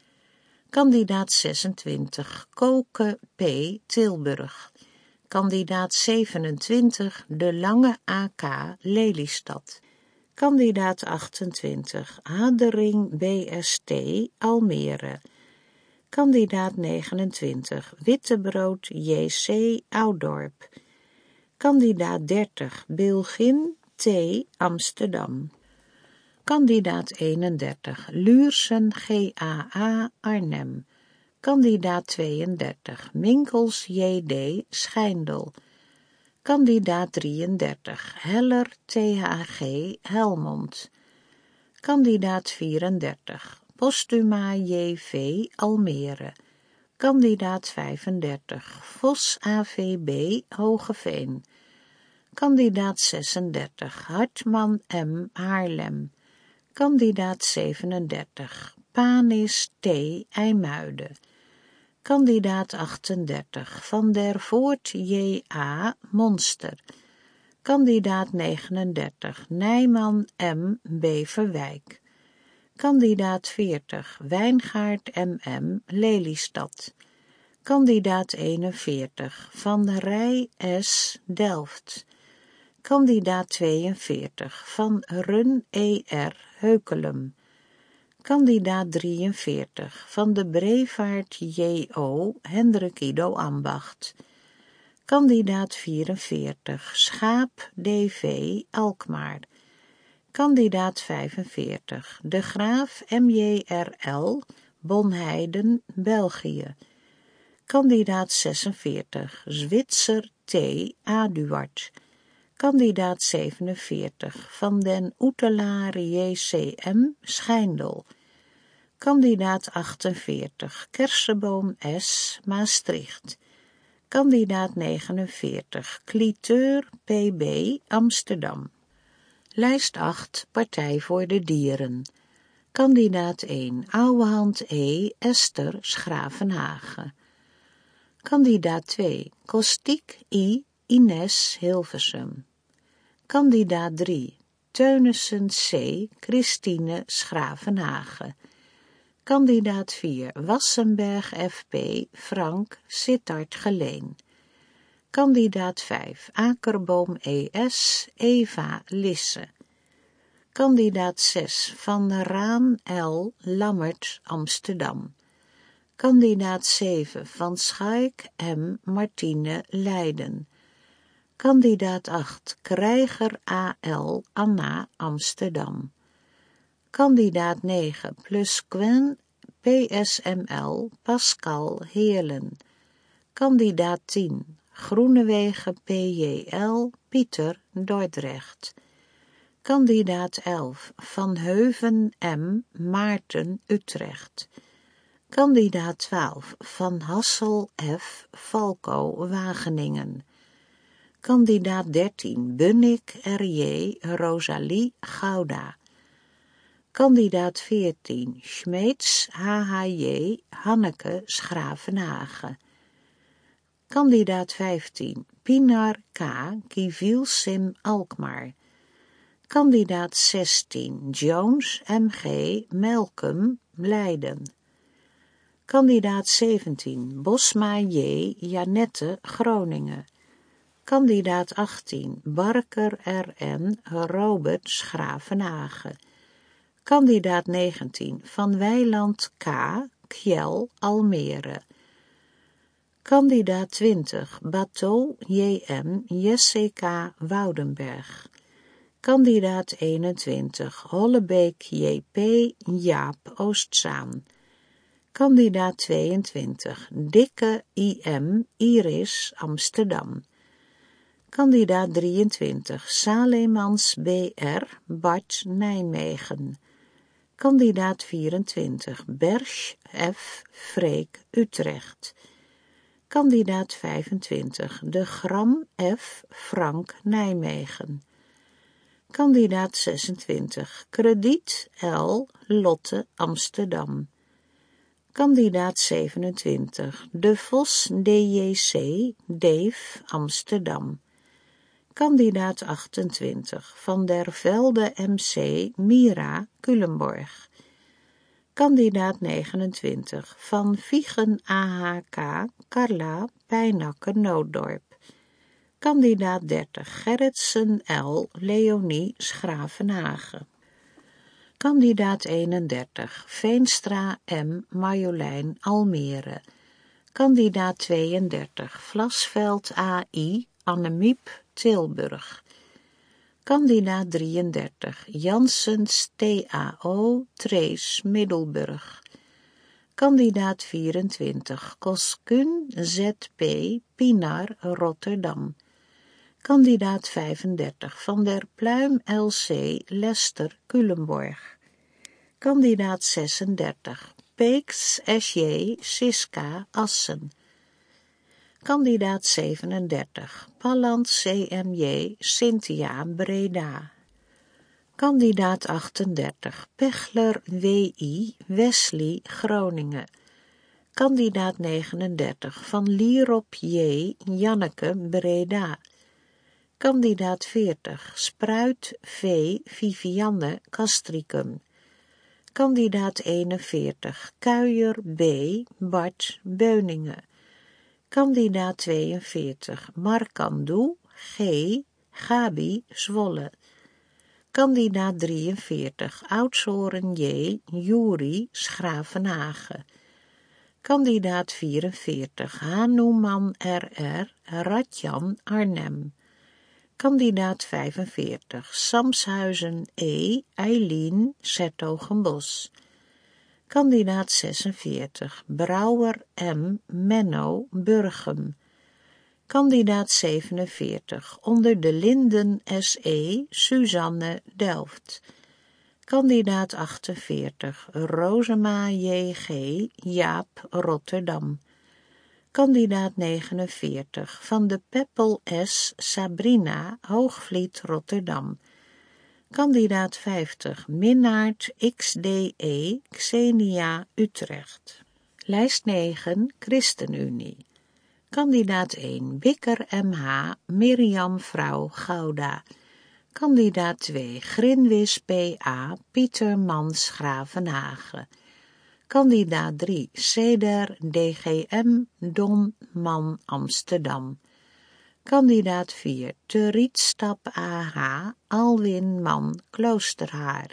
Kandidaat zesentwintig, Koken P, Tilburg. Kandidaat zevenentwintig, De Lange A K, Lelystad. Kandidaat achtentwintig, Hadering B S T, Almere. Kandidaat negenentwintig, Wittebrood J C, Oudorp. Kandidaat dertig, Bilgin T, Amsterdam. Kandidaat eenendertig, Luursen G A A, Arnhem. Kandidaat tweeëndertig, Minkels J D, Schijndel. Kandidaat drieëndertig, Heller T H G, Helmond. Kandidaat vierendertig, Postuma J V, Almere. Kandidaat vijfendertig, Vos A V B, Hogeveen. Kandidaat zesendertig, Hartman M, Haarlem. Kandidaat zevenendertig, Panis T, IJmuiden. Kandidaat achtendertig, Van der Voort J A, Monster. Kandidaat negenendertig, Nijman M, Beverwijk. Kandidaat veertig, Wijngaard M M, Lelystad. Kandidaat eenenveertig, Van Rij S, Delft. Kandidaat tweeënveertig, Van Run E R, Heukelum. Kandidaat drieënveertig, Van de Brevaart J O, Hendrik Ido Ambacht. Kandidaat vierenveertig, Schaap D V, Alkmaar. Kandidaat vijfenveertig, De Graaf M J R L, Bonheiden, België. Kandidaat zesenveertig, Zwitser T, Aduard. Kandidaat zevenenveertig, Van den Oetelaar J C M, Schijndel. Kandidaat achtenveertig, Kerseboom S, Maastricht. Kandidaat negenenveertig, Cliteur P B, Amsterdam. Lijst acht, Partij voor de Dieren. Kandidaat één, Ouwehand E, Esther, Schravenhagen. Kandidaat twee, Kostiek I, Ines, Hilversum. Kandidaat drie, Teunissen C, Christine, Schravenhagen. Kandidaat vier, Wassenberg F P, Frank, Sittard Geleen. Kandidaat vijf, Akerboom E S, Eva Lisse. Kandidaat zes, Van der Raan L, Lammert, Amsterdam. Kandidaat zeven, Van Schaik M, Martine, Leiden. Kandidaat acht, Krijger A L, Anna, Amsterdam. Kandidaat negen, Plusquen P S M L, Pascal, Heerlen. Kandidaat tien, Groenewegen P J L, Pieter, Dordrecht. Kandidaat elf, Van Heuven M, Maarten, Utrecht. Kandidaat twaalf, Van Hassel F, Valko, Wageningen. Kandidaat dertien, Bunnik R J, Rosalie, Gouda. Kandidaat veertien, Schmeets H H J, Hanneke, Schravenhagen. Kandidaat vijftien, Pinar K, Kiviel Sim, Alkmaar. Kandidaat zestien, Jones M G, Melkum, Leiden. Kandidaat zeventien, Bosma J, Janette, Groningen. Kandidaat achttien, Barker R N, Robert, Schravenhagen. Kandidaat negentien, Van Weiland K, Kjell, Almere. Kandidaat twintig, Bateau J M, Jessica, Woudenberg. Kandidaat eenentwintig, Hollebeek J P, Jaap, Oostzaan. Kandidaat tweeëntwintig, Dikke I M, Iris, Amsterdam. Kandidaat drieëntwintig, Salemans B R, Bart, Nijmegen. Kandidaat vierentwintig, Bersch F, Freek, Utrecht. Kandidaat vijfentwintig, De Gram F, Frank, Nijmegen. Kandidaat zesentwintig, Krediet L, Lotte, Amsterdam. Kandidaat zevenentwintig, De Vos D J C, Dave, Amsterdam. Kandidaat achtentwintig, Van der Velde M C, Mira, Culemborg. Kandidaat negenentwintig, Van Viegen A H K, Carla, Pijnacker, Nooddorp. Kandidaat dertig, Gerritsen L, Leonie, Schravenhagen. Kandidaat eenendertig, Veenstra M, Marjolein, Almere. Kandidaat tweeëndertig, Vlasveld A I, Annemiep, Tilburg. Kandidaat drieëndertig, Janssens T A O, Trees, Middelburg. Kandidaat vierentwintig, Koskun Z P, Pinar, Rotterdam. Kandidaat vijfendertig, Van der Pluim L C, Lester, Culemborg. Kandidaat zesendertig, Peeks S J, Siska, Assen. Kandidaat zevenendertig, Palland C M J, Cynthia, Breda. Kandidaat achtendertig, Pechler W I, Wesley, Groningen. Kandidaat negenendertig, Van Lierop J, Janneke, Breda. Kandidaat veertig, Spruit V, Vivianne, Castricum. Kandidaat eenenveertig, Kuijer B, Bart, Beuningen. Kandidaat tweeënveertig, Markandou G, Gabi, Zwolle. Kandidaat drieënveertig, Oudshoorn J, Juri, Schravenhagen. Kandidaat vierenveertig, Hanuman R R, Radjan, Arnhem. Kandidaat vijfenveertig, Samshuizen E, Eileen, 's-Hertogenbosch. Kandidaat zesenveertig, Brouwer M, Menno, Burgum. Kandidaat zevenenveertig, Onder de Linden S E, Suzanne, Delft. Kandidaat achtenveertig, Rosema J G, Jaap, Rotterdam. Kandidaat negenenveertig, Van de Peppel S, Sabrina, Hoogvliet, Rotterdam. Kandidaat vijftig, Minnaert X D E, Xenia, Utrecht. Lijst negen, ChristenUnie. Kandidaat één, Bikker M H, Mirjam Vrouw, Gouda. Kandidaat twee, Grinwis P A, Pieter Mans, Gravenhagen. Kandidaat drie, Ceder D G M, Don, Man, Amsterdam. Kandidaat vier, Te Rietstap A H, Alwin, Man, Kloosterhaar.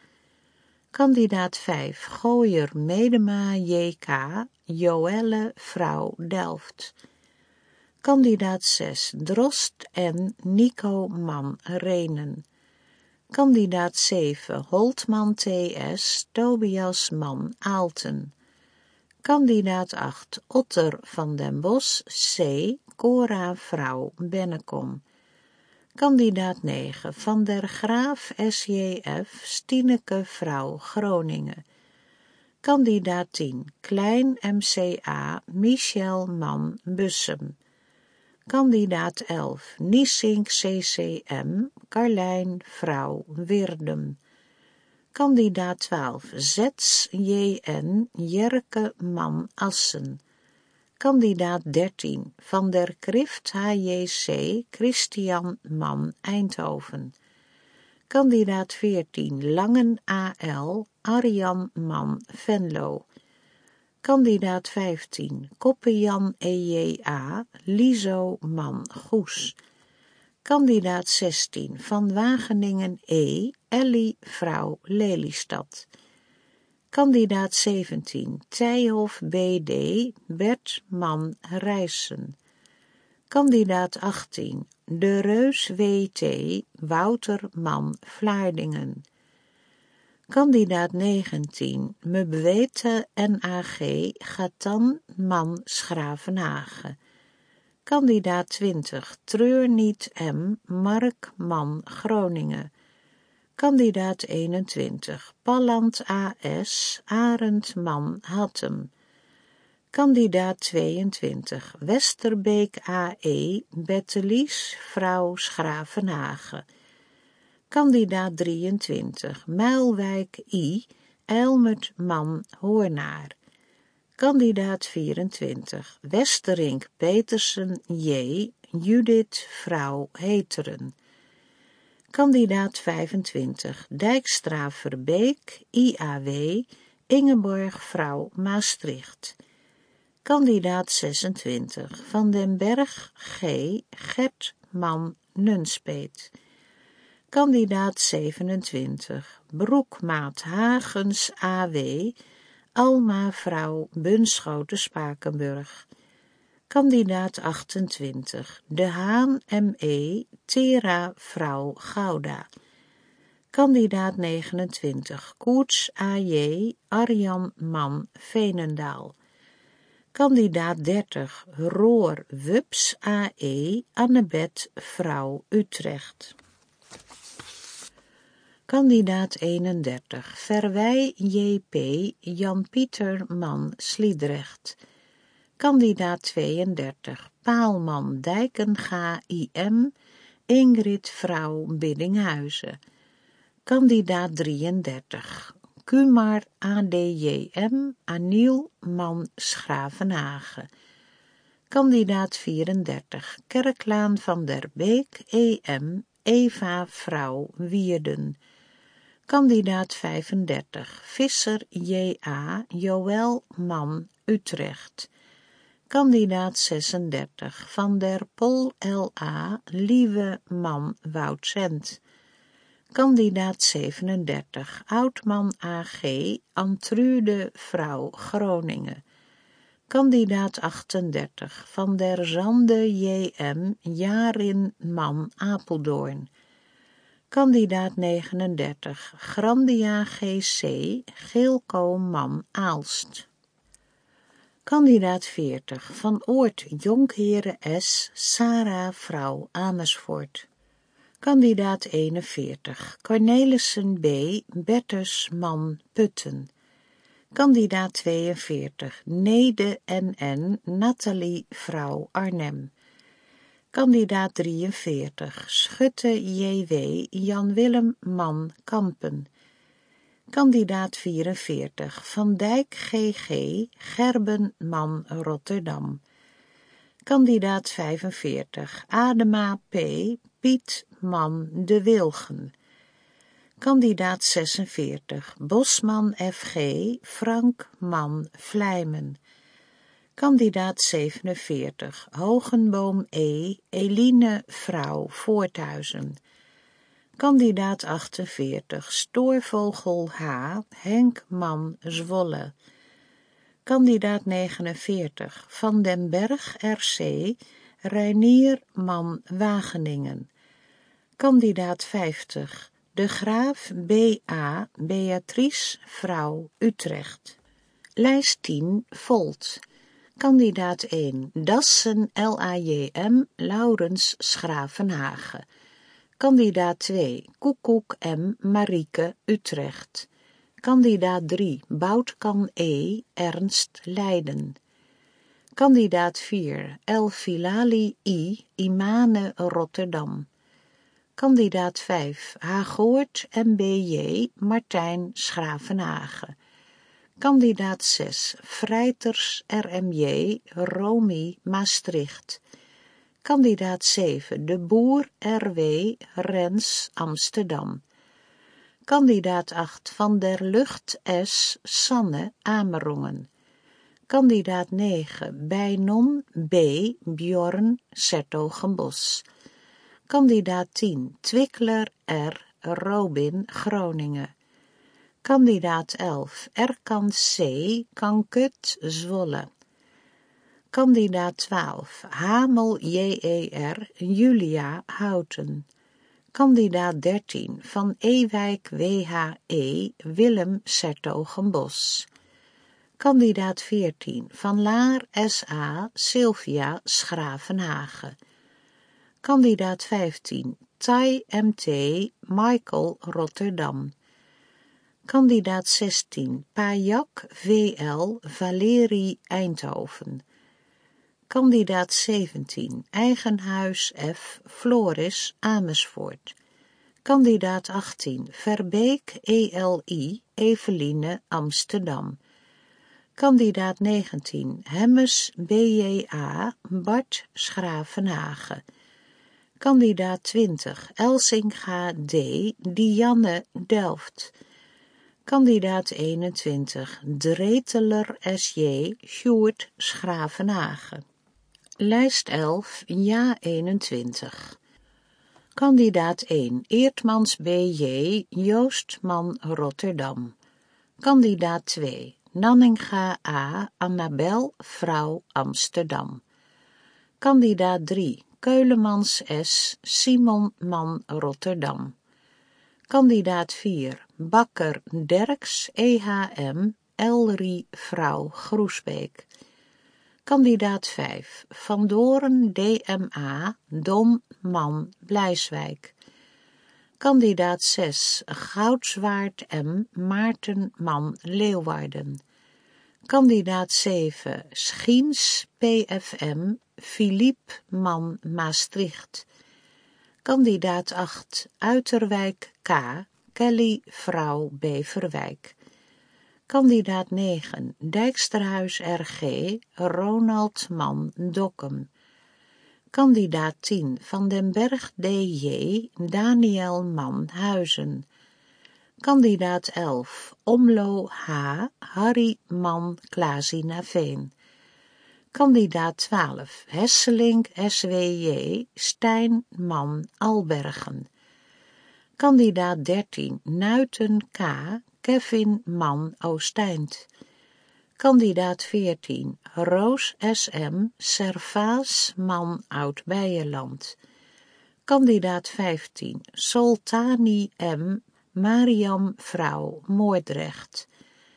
Kandidaat vijf, Gooier Medema J K, Joelle, vrouw, Delft. Kandidaat zes, Drost en Nico Man, Renen. Kandidaat zeven, Holtman T S, Tobias Man, Aalten. Kandidaat acht, Otter van den Bos C, Cora, vrouw, Bennekom. Kandidaat negen, Van der Graaf S J F, Stineke, vrouw, Groningen. Kandidaat tien, Klein M C A, Michel Man, Bussum. Kandidaat elf, Niesink C C M, Carlijn, vrouw, Wirdum. Kandidaat twaalf, Zets J N, Jerke, Man, Assen. Kandidaat dertien, Van der Krift H J C, Christian, Man, Eindhoven. Kandidaat veertien, Langen A L, Arjan, Man, Venlo. Kandidaat vijftien, Koppejan E J A, Lizo, Man, Goes. Kandidaat zestien, Van Wageningen E, Ellie, vrouw, Lelystad. Kandidaat zeventien, Tijhoff B D, Bert, Man, Rijssen. Kandidaat achttien, De Reus W T, Wouter, Man, Vlaardingen. Kandidaat negentien, Mebwete N A G, Gatan, Man, Schravenhagen. Kandidaat twintig, Treur niet M, Mark, Man, Groningen. Kandidaat eenentwintig, Palland A S, Arend, Man, Hattem. Kandidaat tweeëntwintig, Westerbeek A E, Bettelies, vrouw, Schravenhagen. Kandidaat drieëntwintig, Muilwijk I, Elmert, Man, Hoornaar. Kandidaat vierentwintig, Westerink Petersen J, Judith, vrouw, Heteren. Kandidaat vijfentwintig, Dijkstra Verbeek I A W, Ingeborg, vrouw, Maastricht. Kandidaat zesentwintig, Van den Berg G, Gert, Man, Nunspeet. Kandidaat zevenentwintig, Broekmaat Hagens A W, Alma, vrouw, Bunschoten-Spakenburg. Kandidaat achtentwintig, De Haan M E, Tera, vrouw, Gouda. Kandidaat negenentwintig, Koets A J, Arjan, Man, Veenendaal. Kandidaat dertig, Roor Wups A E, Annebeth, vrouw, Utrecht. Kandidaat eenendertig, Verwij J P, Jan-Pieter, Man, Sliedrecht. Kandidaat tweeëndertig, Paalman Dijkenga I M, Ingrid, vrouw, Biddinghuizen. Kandidaat drieëndertig, Kumar A D J M, Aniel, Man, Schravenhagen. Kandidaat vierendertig, Kerklaan van der Beek E M, Eva, vrouw, Wierden. Kandidaat vijfendertig, Visser J A, Joël, Man, Utrecht. Kandidaat zesendertig, Van der Pol L A, Lieve, Man, Woudsend. Kandidaat zevenendertig, Oudman A G, Antrude, vrouw, Groningen. Kandidaat achtendertig, Van der Zande J M, Jarin, Man, Apeldoorn. Kandidaat negenendertig, Grandia G C, Geelko, Man, Aalst. Kandidaat veertig, Van Oort Jonkheren S, Sarah, vrouw, Amersfoort. Kandidaat eenenveertig, Cornelissen B, Bertus, Man, Putten. Kandidaat tweeënveertig, Nede N N, Nathalie, vrouw, Arnhem. Kandidaat drieënveertig, Schutte J W, Jan-Willem, Man, Kampen. Kandidaat vierenveertig, Van Dijk G G, Gerben, Man, Rotterdam. Kandidaat vijfenveertig, Adema P, Piet, Man, De Wilgen. Kandidaat zesenveertig, Bosman F G, Frank Man Vlijmen. Kandidaat zevenenveertig, Hogenboom E, Eline Vrouw Voorthuizen. Kandidaat achtenveertig, Stoorvogel H, Henk Man Zwolle. Kandidaat negenenveertig, Van den Berg R C, Reinier Man Wageningen. Kandidaat vijftig, De Graaf B A, Beatrice Vrouw Utrecht. Lijst tien, Volt. Kandidaat één, Dassen L A J M, Laurens Schravenhagen. Kandidaat twee, Koekoek M, Marieke Utrecht. Kandidaat drie, Boutkan E, Ernst Leiden. Kandidaat vier, El Filali I, Imane Rotterdam. Kandidaat vijf, Hagoort M B J, Martijn Schravenhagen. Kandidaat zes, Vrijters R M J, Romy Maastricht. Kandidaat zeven, De Boer R W, Rens Amsterdam. Kandidaat acht, Van der Lucht S, Sanne Amerongen. Kandidaat negen, Bijnon B, Bjorn 's-Hertogenbosch. Kandidaat tien, Twikkler R, Robin Groningen. Kandidaat elf, Erkan C, Kankut Zwolle. Kandidaat twaalf, Hamel J E R, Julia Houten. Kandidaat dertien, Van Ewijk W H E, Willem 's-Hertogenbosch. Kandidaat veertien, Van Laar S A, Sylvia Schravenhagen. Kandidaat vijftien, Tai M T, Michael Rotterdam. Kandidaat zestien, Pajak V L, Valerie Eindhoven. Kandidaat zeventien, Eigenhuis F, Floris Amersfoort. Kandidaat achttien, Verbeek E L I, Eveline Amsterdam. Kandidaat negentien, Hemmes B J A, Bart Schravenhagen. Kandidaat twintig, Elsinga D, Dianne Delft. Kandidaat eenentwintig, Dreteler S J, Sjoerd Schravenhagen. Lijst elf, ja eenentwintig. Kandidaat één, Eertmans B J, Joost Man Rotterdam. Kandidaat twee, Nanninga A, Annabel Vrouw Amsterdam. Kandidaat drie, Keulemans S, Simon Man Rotterdam. Kandidaat vier, Bakker Derks E H M, Elrie Vrouw Groesbeek. Kandidaat vijf, Van Doren D M A, Dom Man Blijswijk. Kandidaat zes, Goudswaard M, Maarten Man Leeuwarden. Kandidaat zeven, Schiens P F M, Philippe Man Maastricht. Kandidaat acht, Uiterwijk K, Kelly Vrouw Beverwijk. Kandidaat negen, Dijksterhuis R G, Ronald Man Dokkum. Kandidaat tien, Van den Berg D J, Daniel Man Huizen. Kandidaat elf, Omlo H, Harry Man Klazinaveen. Kandidaat twaalf, Hesselink S W J, Stijn Man Albergen. Kandidaat dertien, Nuiten K, Kevin Man Oosteind. Kandidaat veertien, Roos S M, Servaas Man Oud-Beijerland. Kandidaat vijftien, Soltani M, Mariam Vrouw Moordrecht.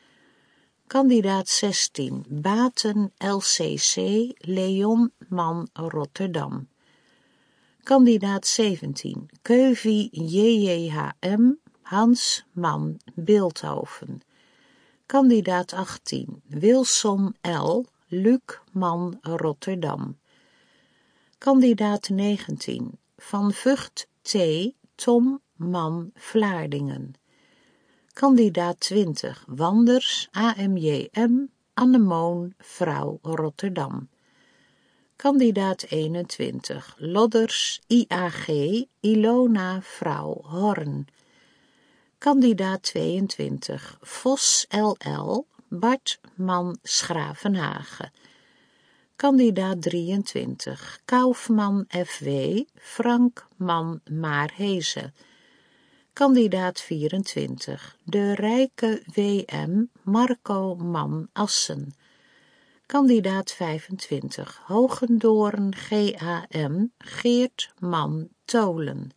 Kandidaat zestien, Baten L C C, Leon Man Rotterdam. Kandidaat zeventien, Keuvi J J H M, Hans Man Bilthoven. Kandidaat achttien, Wilson L, Luc Man Rotterdam. Kandidaat negentien, Van Vught T, Tom Man Vlaardingen. Kandidaat twintig, Wanders A M J M, Annemoon Vrouw Rotterdam. Kandidaat eenentwintig, Lodders I A G, Ilona Vrouw Horn. Kandidaat tweeëntwintig, Vos L L, Bart Man Schravenhagen. Kandidaat drieëntwintig, Kaufman F W, Frank Man Maarhezen. Kandidaat vierentwintig, De Rijke W M, Marco Man Assen. Kandidaat vijfentwintig, Hogendoorn G A M, Geert Man Tolen.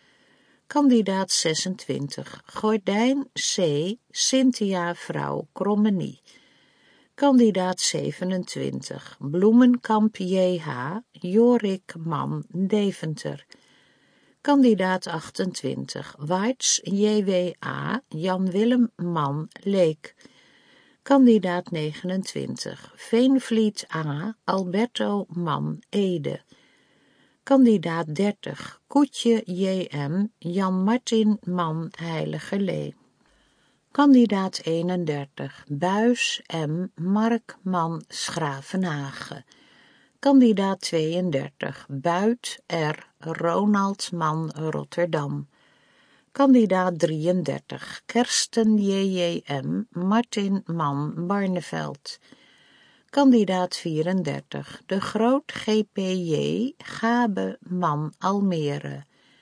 Kandidaat zesentwintig, Gordijn C, Cynthia Vrouw Krommenie. Kandidaat zevenentwintig, Bloemenkamp J H, Jorik Man Deventer. Kandidaat achtentwintig, Waarts J W A, Jan Willem Man Leek. Kandidaat negenentwintig, Veenvliet A, Alberto Man Ede. Kandidaat dertig, Koetje J M, Jan Martin Man Heiligerlee. Kandidaat eenendertig, Buis M, Mark Man Schravenhagen. Kandidaat tweeëndertig, Buit R, Ronald Man Rotterdam. Kandidaat drieëndertig, Kersten J J M, Martin Man Barneveld. Kandidaat vierendertig, De Groot G P J, Gabe Man Almere.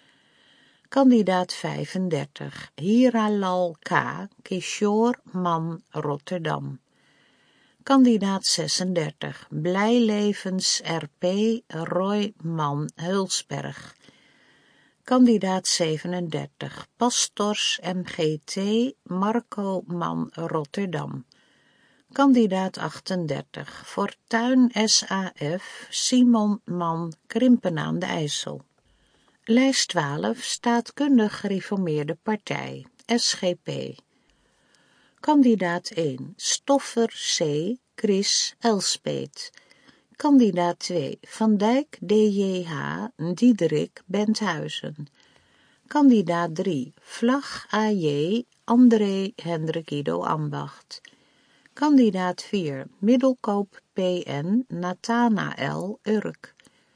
Kandidaat vijfendertig, Hiralal K, Kishore Man Rotterdam. Kandidaat zesendertig, Blijlevens R P, Roy Man Hulsberg. Kandidaat zevenendertig, Pastors M G T, Marco Man Rotterdam. Kandidaat achtendertig, Fortuin S A F, Simon Man Krimpen aan de IJssel. Lijst twaalf, Staatkundig Gereformeerde Partij, S G P. Kandidaat één, Stoffer C, Chris Elspeet. Kandidaat twee, Van Dijk D J H, Diederik Benthuizen. Kandidaat drie, Vlag A J, André Hendrik Ido Ambacht. Kandidaat vier, Middelkoop P N, Nathanael Urk.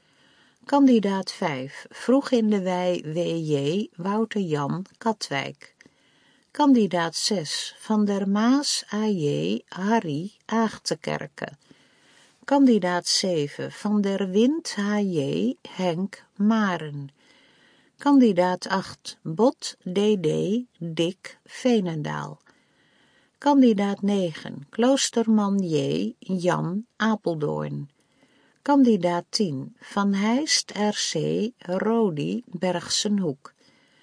Kandidaat vijf, Vroeg in de Wei W J, Wouter Jan Katwijk. Kandidaat zes, Van der Maas A J, Harry Aagtekerke. Kandidaat zeven, Van der Wind H J, Henk Maren. Kandidaat acht, Bot D D, Dick Veenendaal. Kandidaat negen, Kloosterman J, Jan Apeldoorn. Kandidaat tien, Van Heijst R C, Rodi Bergsenhoek.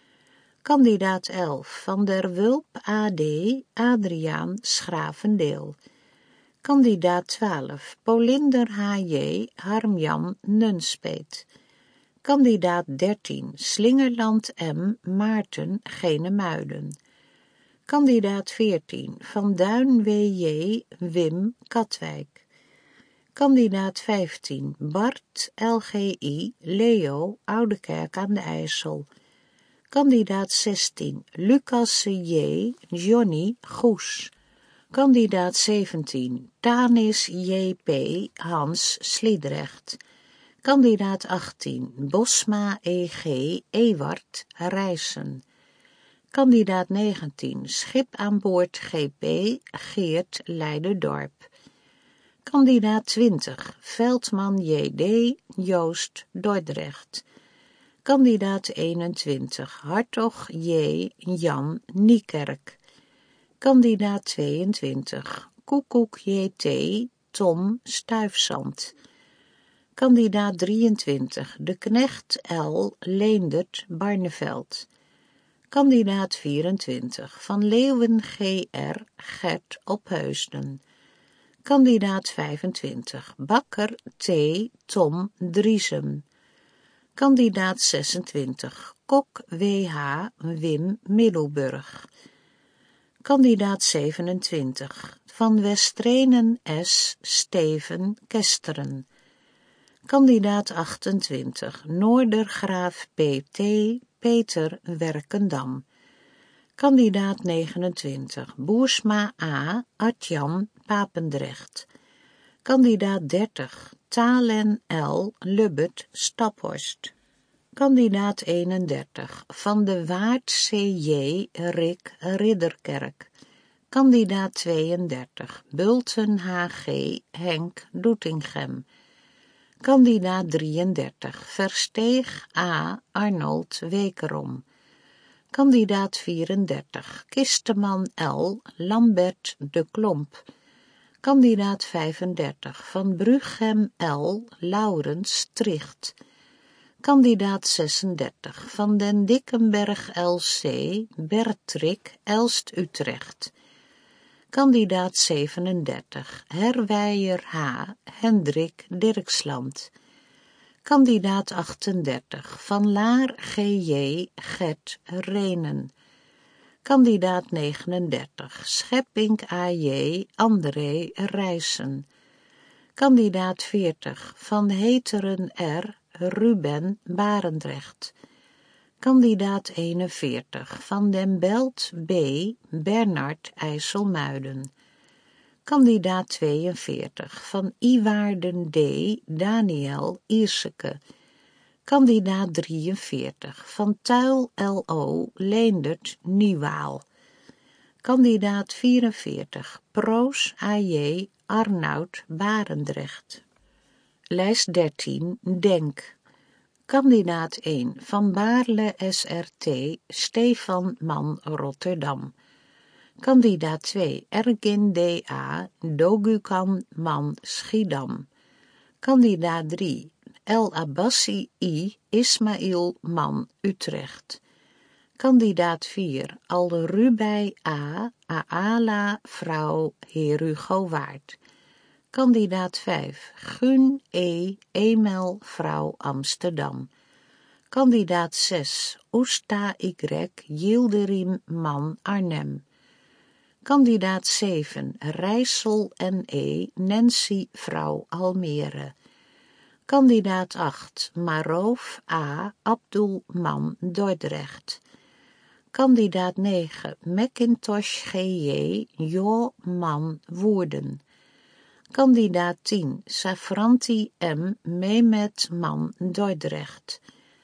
Kandidaat elf, Van der Wulp A D, Adriaan Schravendeel. Kandidaat twaalf, Polinder H J, Harmjan Nunspeet. Kandidaat dertien, Slingerland M, Maarten Genemuiden. Kandidaat veertien, Van Duin W J, Wim Katwijk. Kandidaat vijftien, Bart L G I, Leo Oudekerk aan de IJssel. Kandidaat zestien, Lucas J, Johnny Goes. Kandidaat zeventien, Tanis J P, Hans Sliedrecht. Kandidaat achttien, Bosma E G, Ewart Rijssen. Kandidaat negentien, Schip aan boord G P, Geert Leiderdorp. Kandidaat twintig, Veldman J D, Joost Dordrecht. Kandidaat eenentwintig, Hartog J, Jan Niekerk. Kandidaat tweeëntwintig, Koekoek J T, Tom Stuifzand. Kandidaat drieëntwintig, De Knecht L, Leendert Barneveld. Kandidaat vierentwintig, Van Leeuwen G R, Gert Opheusden. Kandidaat vijfentwintig, Bakker T, Tom Driesem. Kandidaat zesentwintig, Kok W H, Wim Middelburg. Kandidaat zevenentwintig, Van Westrenen S, Steven Kesteren. Kandidaat achtentwintig, Noordergraaf P T, Peter Werkendam. Kandidaat negenentwintig, Boersma A, Artjan Papendrecht. Kandidaat dertig, Talen L, Lubbert Staphorst. Kandidaat eenendertig van de Waard C J Rick Ridderkerk. Kandidaat tweeëndertig Bulten H G Henk Doetinchem. Kandidaat drieëndertig Versteeg A Arnold Wekerom. Kandidaat vierendertig Kisteman L Lambert de Klomp. Kandidaat vijfendertig Van Brughem L Laurens Tricht. Kandidaat zesendertig Van den Dickenberg L C Bertrik Elst Utrecht. Kandidaat zevenendertig Herwijer H Hendrik Dirksland. Kandidaat achtendertig Van Laar G J Gert Renen. Kandidaat negenendertig Schepping A J André Rijssen. Kandidaat veertig Van Heteren R Ruben Barendrecht. Kandidaat eenenveertig Van den Belt B Bernard IJsselmuiden. Kandidaat tweeënveertig Van Iwaarden D Daniel Ierseke. Kandidaat drieënveertig Van Tuil L O Leendert Nieuwaal. Kandidaat vierenveertig Proos A J Arnoud Barendrecht. Lijst dertien Denk. Kandidaat één Van Baarle S R T Stefan Man Rotterdam. Kandidaat twee Ergin D A Dogukan Man Schiedam. Kandidaat drie El Abbassi I Ismail Man Utrecht. Kandidaat vier Al Rubai A Aala Vrouw Herugo Waard. Kandidaat vijf Gun E Emel Vrouw Amsterdam. Kandidaat zes Oesta Y Yildirim Man Arnhem. Kandidaat zeven Rijssel N E Nancy Vrouw Almere. Kandidaat acht Maroof A Abdul Man Dordrecht. Kandidaat negen Macintosh G J Jo Man Woerden. Kandidaat tien Safranti M Mehmet Man Dordrecht.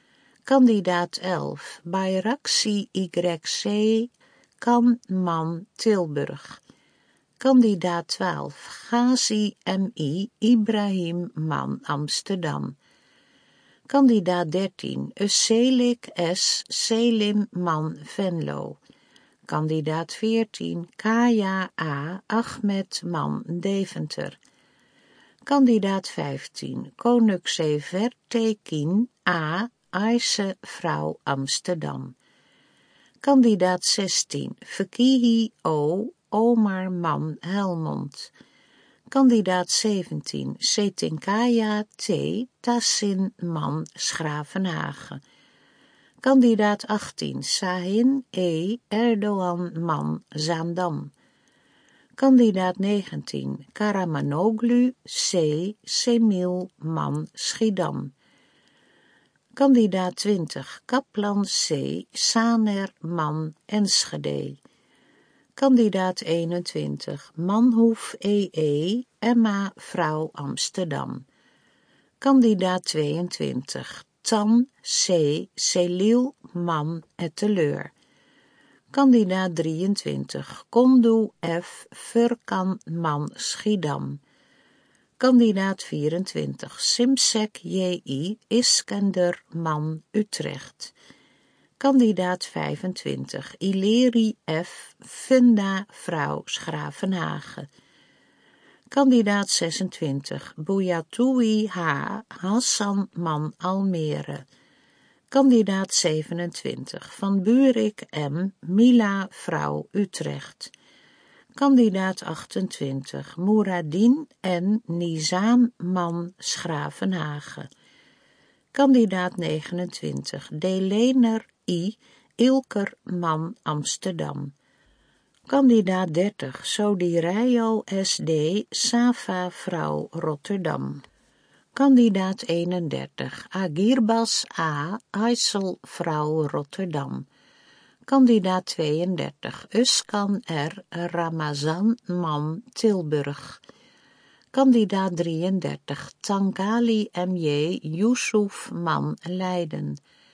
Kandidaat elf Bayraxi Y C Kan Man Tilburg. Kandidaat twaalf Ghazi M I Ibrahim Man Amsterdam. Kandidaat dertien Uselik S Selim Man Venlo. Kandidaat veertien Kaya A Ahmed Man Deventer. Kandidaat vijftien Konukse Vertekin A Aise Vrouw Amsterdam. Kandidaat zestien Fekihi O Omar Man Helmond. Kandidaat zeventien Setinkaya T Tassin Man Schravenhagen. Kandidaat achttien Sahin E Erdogan Man Zaandam. Kandidaat negentien Karamanoglu C Semil Man Schiedam. Kandidaat twintig Kaplan C Saner Man Enschede. Kandidaat eenentwintig Manhoef E E Emma Vrouw Amsterdam. Kandidaat tweeëntwintig Tan C Celil Man Etteleur. Kandidaat drieëntwintig Kondu F Furkan Man Schiedam. Kandidaat vierentwintig Simsek J I Iskender Man Utrecht. Kandidaat vijfentwintig Ileri F Funda Vrouw Schravenhagen. Kandidaat zesentwintig Bouyatoui H Hassan Man Almere. Kandidaat zevenentwintig Van Buurik M Mila Vrouw Utrecht. Kandidaat achtentwintig Mouradin N Nizam Man Schravenhagen. Kandidaat negenentwintig Delener I Ilker Man Amsterdam. Kandidaat dertig Sodirayo S D Safa Vrouw Rotterdam. Kandidaat eenendertig Agirbas A IJssel Vrouw Rotterdam. Kandidaat tweeëndertig Uskan R Ramazan Man Tilburg. Kandidaat drieëndertig Tangali M J Yusuf Man Leiden.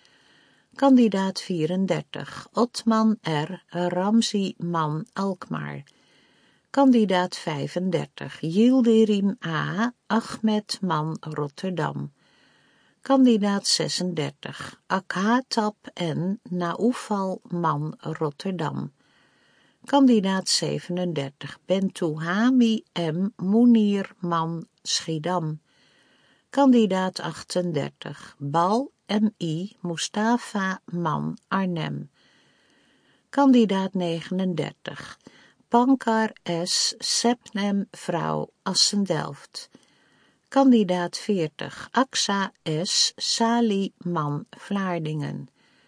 Kandidaat vierendertig, Otman R. Ramzi Man Alkmaar. Kandidaat vijfendertig, Yildirim A. Ahmed Man Rotterdam. Kandidaat zesendertig, Akhatab N. Naoufal Man Rotterdam. Kandidaat zevenendertig, Bentouhami M. Mounir Man Schiedam. Kandidaat achtendertig, Bal M I Mustafa Man Arnhem. Kandidaat negenendertig, Pankar S. Sepnem Vrouw Assendelft. Kandidaat veertig, Aksa S. Sali Man Vlaardingen.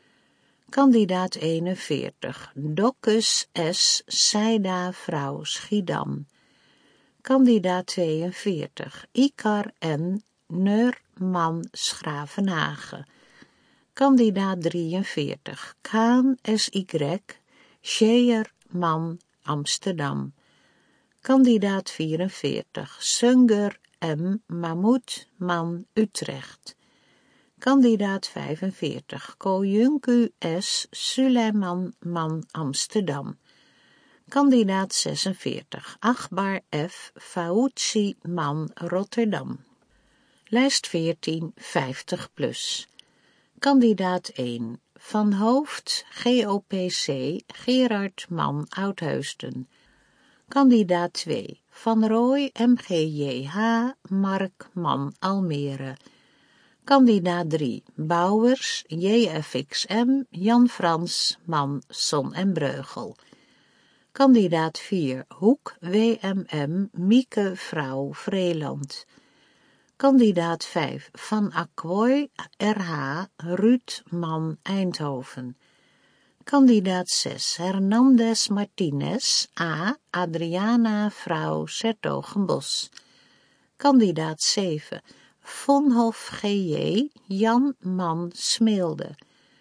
Kandidaat eenenveertig, Dokkus S. Seida Vrouw Schiedam. Kandidaat tweeënveertig, Ikar N. Neur Man Schravenhagen. Kandidaat drieënveertig, Kaan S Y. Scheer Man Amsterdam. Kandidaat vierenveertig, Sunger M. Mahmoud Man Utrecht. Kandidaat vijfenveertig, Koyunku S. Suleiman Man Amsterdam. Kandidaat zesenveertig, Akbar F. Faoutsi Man Rotterdam. Lijst veertien, vijftig plus. Kandidaat één, Van Hoofd G O P C Gerard Man Oudheusden. Kandidaat twee, Van Rooij M G J H Mark Man Almere. Kandidaat drie, Bouwers J F X M Jan Frans Man Son en Breugel. Kandidaat vier, Hoek W M M Mieke Vrouw Vreeland. Kandidaat vijf, Van Acquoy R H Ruud Man Eindhoven. Kandidaat zes, Hernandez Martinez A. Adriana Vrouw 's-Hertogenbosch. Kandidaat zeven, Vonhof G J Jan Man Smeelde.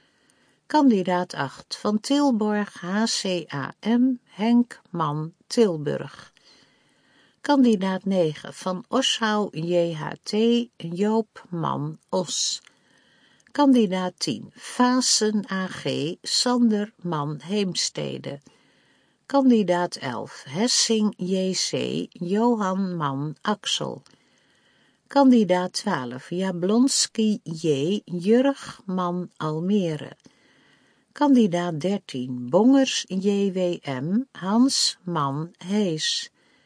Kandidaat acht, Van Tilborg H C A M Henk Man Tilburg. Kandidaat negen, Van Oschouw J H T Joop Man Os. Kandidaat tien, Vaassen A G Sander Man Heemstede. Kandidaat elf, Hessing J C Johan Man Axel. Kandidaat twaalf, Jablonski J Jurg Man Almere. Kandidaat dertien, Bongers J W M Hans Man Hees.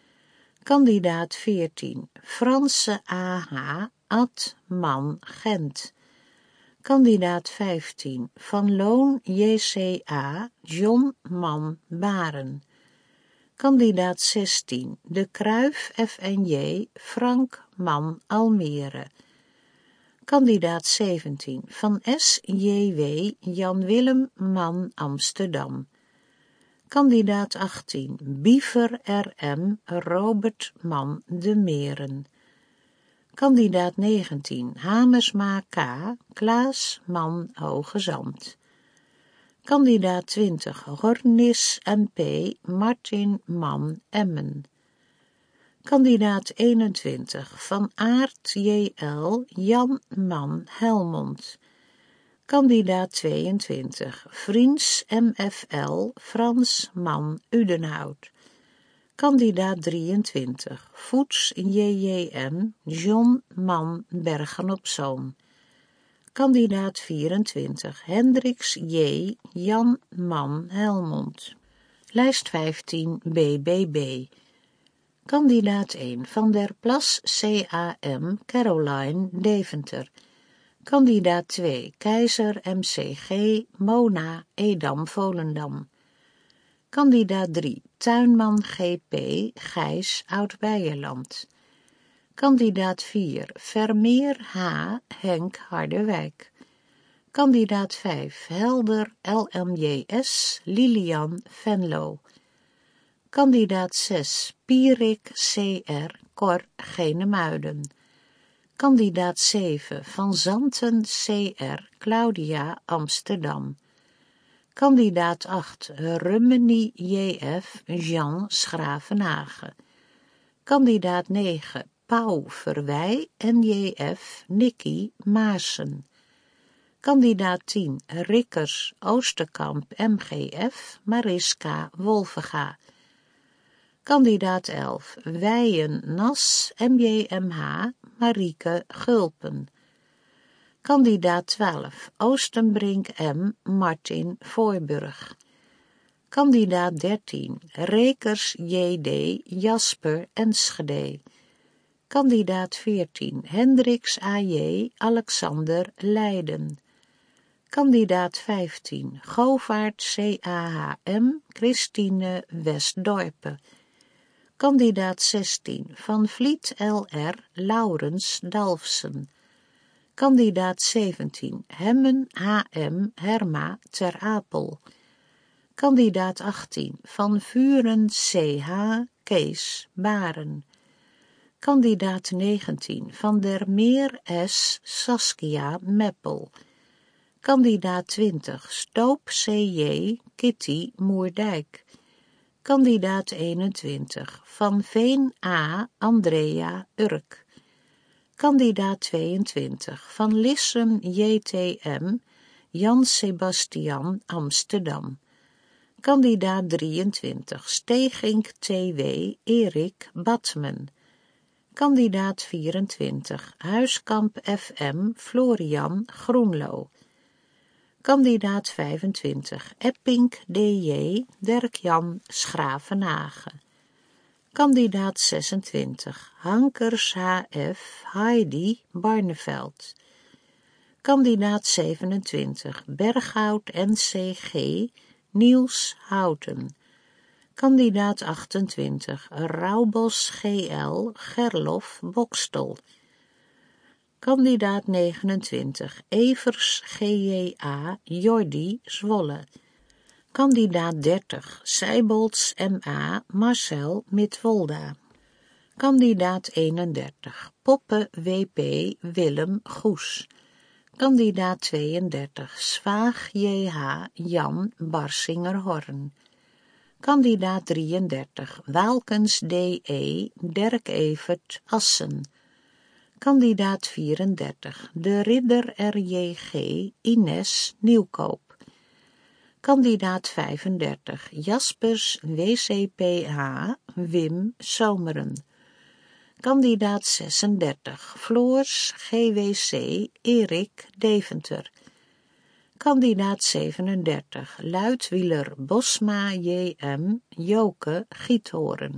Kandidaat veertien, Franse A H Ad Man Gent. Kandidaat vijftien, Van Loon J C A John Man Baren. Kandidaat zestien, De Kruif F N J Frank Man Almere. Kandidaat zeventien, Van S J W Jan Willem Man Amsterdam. Kandidaat achttien, Biever R M Robert Man de Meren. Kandidaat negentien, Hamersma K Klaas Man Hogezand. Kandidaat twintig, Hornis M P Martin Man Emmen. Kandidaat eenentwintig, Van Aert J L Jan Man Helmond. Kandidaat tweeëntwintig, Vriends M F L Frans Man Udenhout. Kandidaat drieëntwintig, Voets J J M John Man Bergen op Zoom. Kandidaat vierentwintig, Hendricks J Jan Man Helmond. Lijst vijftien, B B B. Kandidaat één, Van der Plas C A M Caroline Deventer. Kandidaat twee, Keizer M C G Mona Edam Volendam. Kandidaat drie, Tuinman G P Gijs Oud-Beierland. Kandidaat vier, Vermeer H Henk Harderwijk. Kandidaat vijf, Helder L M J S Lilian Venlo. Kandidaat zes, Pierik C R Cor Genemuiden. Kandidaat zeven, Van Zanten C R Claudia Amsterdam. Kandidaat acht, Rummenie J F Jean Schravenhagen. Kandidaat negen, Pauw Verwij N J F Nicky Maassen. Kandidaat tien, Rikkers, Oosterkamp, M G F, Mariska, Wolvega. Kandidaat elf, Weijen, Nas, M J M H, Marieke, Gulpen. Kandidaat twaalf, Oostenbrink M, Martin, Voorburg. Kandidaat dertien, Rekers J D, Jasper, Enschede. Kandidaat veertien, Hendricks A J, Alexander, Leiden. Kandidaat vijftien, Govaert C A H M, Christine, Westdorpen. Kandidaat zestien, Van Vliet L R, Laurens, Dalfsen. Kandidaat zeventien, Hemmen H M, Herma, Ter Apel. Kandidaat achttien, Van Vuren C H, Kees, Baren. Kandidaat negentien, Van der Meer S, Saskia, Meppel. Kandidaat twintig, Stoop C J, Kitty, Moerdijk. Kandidaat eenentwintig, Van Veen A, Andrea, Urk. Kandidaat tweeëntwintig, Van Lissem J T M, Jan Sebastian, Amsterdam. Kandidaat drieëntwintig, Stegink T W, Erik, Batmen. Kandidaat vierentwintig, Huiskamp F M, Florian, Groenlo. Kandidaat vijfentwintig, Epping D J, Dirk-Jan, Schravenhagen. Kandidaat zesentwintig, Hankers H F, Heidi, Barneveld. Kandidaat zevenentwintig, Berghout N C G, Niels Houten. Kandidaat achtentwintig, Raubos G L, Gerlof, Bokstel. Kandidaat negenentwintig, Evers G J A, Jordi, Zwolle. Kandidaat dertig, Seibolds M A, Marcel, Midwolda. Kandidaat eenendertig, Poppe W P, Willem, Goes. Kandidaat tweeëndertig, Zwaag J H, Jan, Barsingerhorn. Kandidaat drieëndertig, Waalkens D E, Dirk Evert, Assen. Kandidaat vierendertig, De Ridder R J G, Ines, Nieuwkoop. Kandidaat vijfendertig, Jaspers W C P H, Wim, Zomeren. Kandidaat zesendertig, Floors G W C, Erik, Deventer. Kandidaat zevenendertig, Luidwieler Bosma J M, Joke, Giethoorn.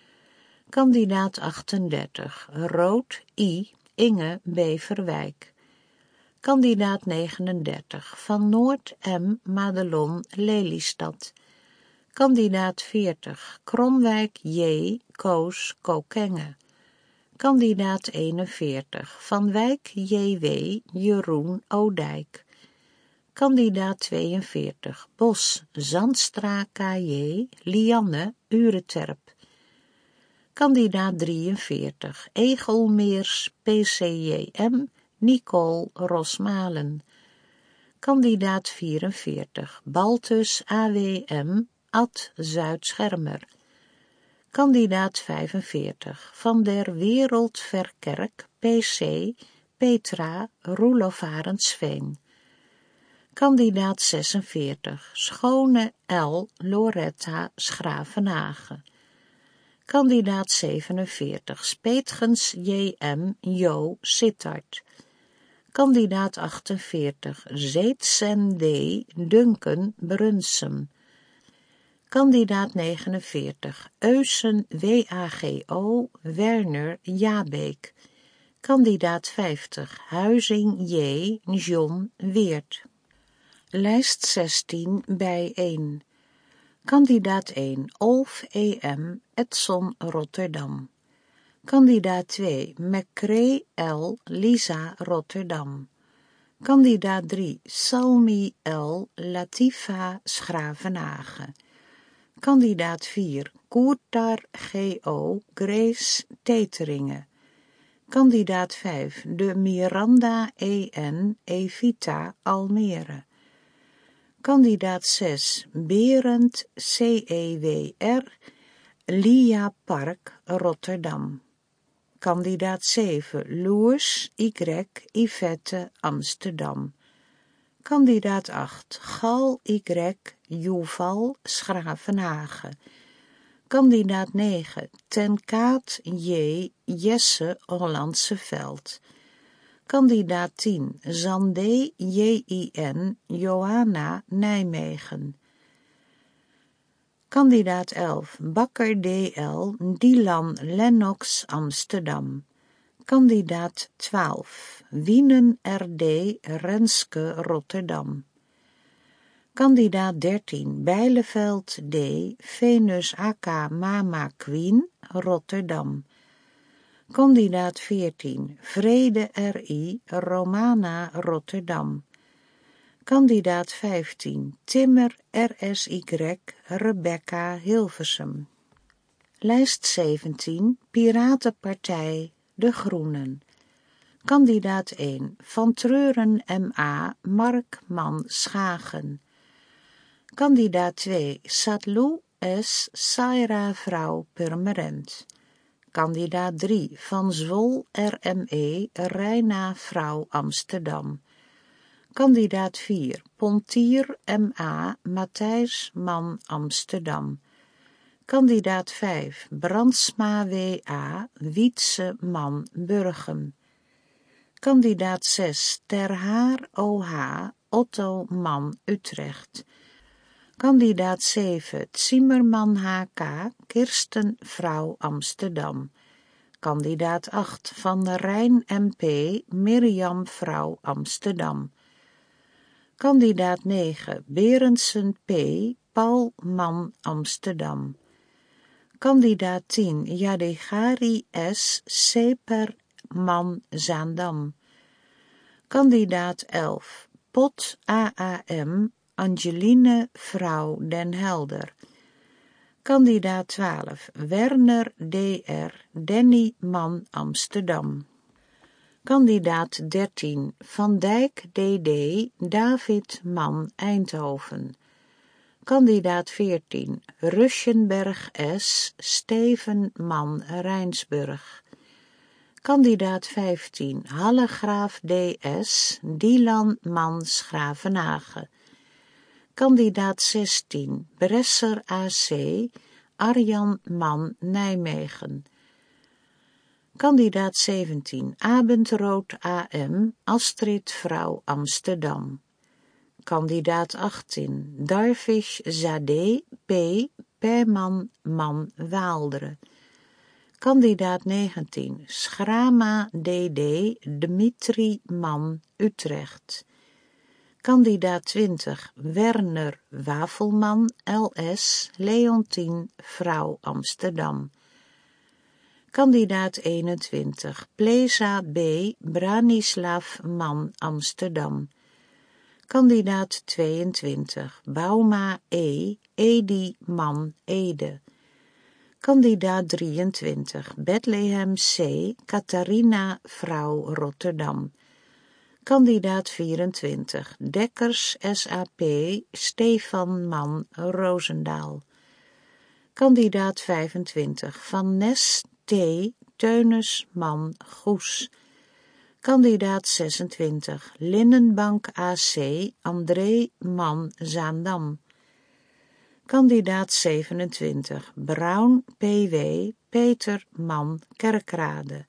Kandidaat achtendertig, Rood I, Inge, Beverwijk. Kandidaat negenendertig, Van Noord M, Madelon, Lelystad. Kandidaat veertig, Kromwijk J, Koos, Kokenge. Kandidaat eenenveertig, Van Wijk J W, Jeroen, Oudijk. Kandidaat tweeënveertig, Bos, Zandstra K J, Lianne, Ureterp. Kandidaat drieënveertig, Egelmeers P C J M, Nicole, Rosmalen. Kandidaat vierenveertig, Baltus A W M, Ad Zuid-Schermer. Kandidaat vijfenveertig, Van der Wereld Verkerk P C, Petra, Roelof Arendsveen. Kandidaat zesenveertig, Schone L, Loretta, Schravenhagen. Kandidaat zevenenveertig, Speetgens J M, Jo, Sittard. Kandidaat achtenveertig, Zeetsen D, Duncan, Brunsum. Kandidaat negenenveertig, Eusen W A G O, Werner, Jabeek. Kandidaat vijftig, Huizing J, John, Weert. Lijst zestien bij één. Kandidaat één, Olf E M, Edson, Rotterdam. Kandidaat twee, McCrae L, Lisa, Rotterdam. Kandidaat drie, Salmi L, Latifa, Schravenhagen. Kandidaat vier, Koertar G O, Grace, Teteringen. Kandidaat vijf, de Miranda E N, Evita, Almere. Kandidaat zes, Berend C E W R, Lia Park, Rotterdam. Kandidaat zeven, Loers Y, Yvette, Amsterdam. Kandidaat acht, Gal Y. Joeval Schravenhagen. Kandidaat negen, Ten Kaat J. Jesse Hollandse Veld. Kandidaat tien, Zandé J I N Johanna Nijmegen. Kandidaat elf, Bakker D L Dylan Lennox Amsterdam. Kandidaat twaalf, Wienen R D Renske Rotterdam. Kandidaat dertien, Bijleveld D Venus A K Mama Queen Rotterdam. Kandidaat veertien, Vrede R I Romana Rotterdam. Kandidaat vijftien, Timmer R S Y Rebecca Hilversum. Lijst zeventien, Piratenpartij De Groenen. Kandidaat één, Van Treuren M A Mark Man Schagen. Kandidaat twee, Satlou S. Saira Vrouw Purmerend. Kandidaat drie, Van Zwol R M E Reina Vrouw Amsterdam. Kandidaat vier, Pontier M A Matthijs Man Amsterdam. Kandidaat vijf, Brandsma W A Wietse Man Burgum. Kandidaat zes, Ter Haar O H Otto Man Utrecht. Kandidaat zeven, Zimmerman H K Kirsten Vrouw Amsterdam. Kandidaat acht, Van der Rijn M P Mirjam Vrouw Amsterdam. Kandidaat negen, Berendsen P Paul Man Amsterdam. Kandidaat tien, Yadegari S Seper Man Zaandam. Kandidaat elf, Pot A A M Angeline Vrouw Den Helder. Kandidaat twaalf, Werner D R Danny Man Amsterdam. Kandidaat dertien, Van Dijk D D David Man Eindhoven. Kandidaat veertien, Ruschenberg S Steven Man Rijnsburg. Kandidaat vijftien, Hallegraaf D S Dylan Man Schravenhagen. Kandidaat zestien, Bresser A C Arjan Man Nijmegen. Kandidaat zeventien, Abendrood A M Astrid Vrouw Amsterdam. Kandidaat achttien, Darvish Zadeh P Perman Man Waalderen. Kandidaat negentien, Schrama D D Dmitri Man Utrecht. Kandidaat twintig, Werner Wafelman L S Leontien Vrouw Amsterdam. Kandidaat eenentwintig, Pleza B Branislav Man Amsterdam. Kandidaat tweeëntwintig, Bauma E Edi Man Ede. Kandidaat drieëntwintig, Bethlehem C Catharina Vrouw Rotterdam. Kandidaat vierentwintig, Dekkers S A P Stefan Man Roosendaal. Kandidaat vijfentwintig, Van Nes T Teunis Man Goes. Kandidaat zesentwintig, Linnenbank A C André Man Zaandam. Kandidaat zevenentwintig, Brown P W Peter Man Kerkrade.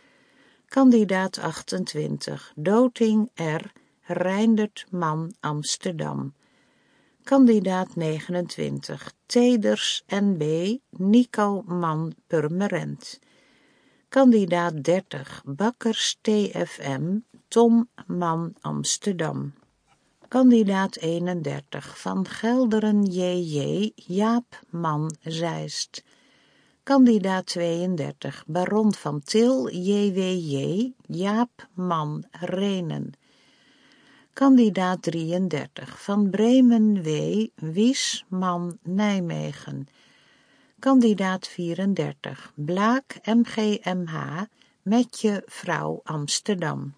Kandidaat achtentwintig, Doting R Reindert Man Amsterdam. Kandidaat negenentwintig, Teders N B Nico Man Purmerend. Kandidaat dertig, Bakkers T F M Tom Man Amsterdam. Kandidaat eenendertig, Van Gelderen J J Jaap Man Zeist. Kandidaat tweeëndertig, Baron van Til J W J Jaap Man Renen. Kandidaat drieëndertig, Van Bremen W Wies Man Nijmegen. Kandidaat vierendertig, Blaak M G M H Metje Vrouw Amsterdam.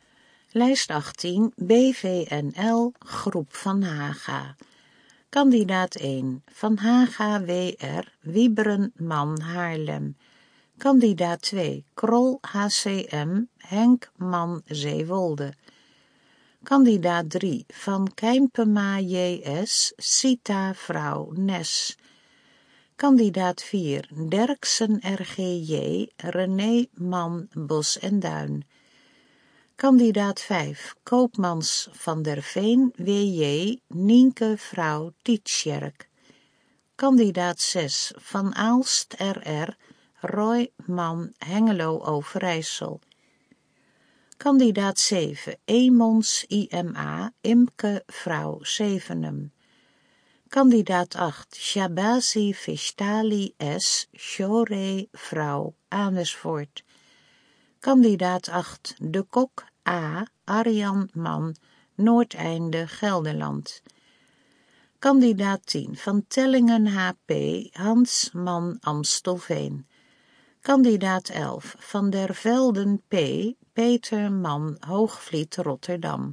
Lijst achttien, B V N L Groep van Haga. Kandidaat één, Van Haga W R Wieberen Man Haarlem. Kandidaat twee, Krol H C M Henk Man Zeewolde. Kandidaat drie van Kijmpema J S, Sita vrouw Nes. Kandidaat vier Derksen R G J, René man Bos en Duin. Kandidaat vijf Koopmans van der Veen W J, Nienke vrouw Tietscherk. Kandidaat zes Van Aalst R R, Roy man Hengelo Overijssel. Kandidaat zeven Emons I M A, Imke vrouw Zevenum. Kandidaat acht Shabazi Fishtali S, Chore vrouw Amersfoort. Kandidaat acht De Kok A, Arjan man Noordeinde Gelderland. Kandidaat tien Van Tellingen H P, Hans man Amstelveen. Kandidaat elf Van der Velden P, Peter man Hoogvliet Rotterdam.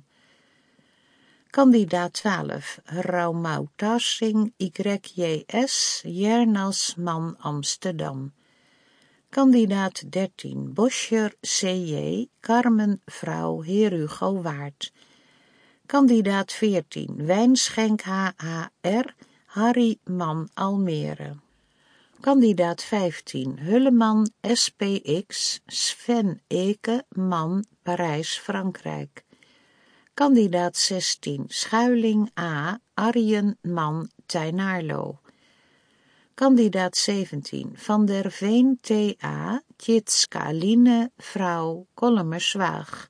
Kandidaat twaalf Raumau Tarsing Y J S, Jernas man Amsterdam. Kandidaat dertien Boscher C J, Carmen vrouw Heer Hugo Waard. Kandidaat veertien Wijnschenk H H R, Harry man Almere. Kandidaat vijftien Hulleman S P X, Sven Eke man Parijs Frankrijk. Kandidaat zestien Schuiling A, Arjen man Tijnaarlo. Kandidaat zeventien Van der Veen T A, Tjitska Line vrouw Kollemerswaag.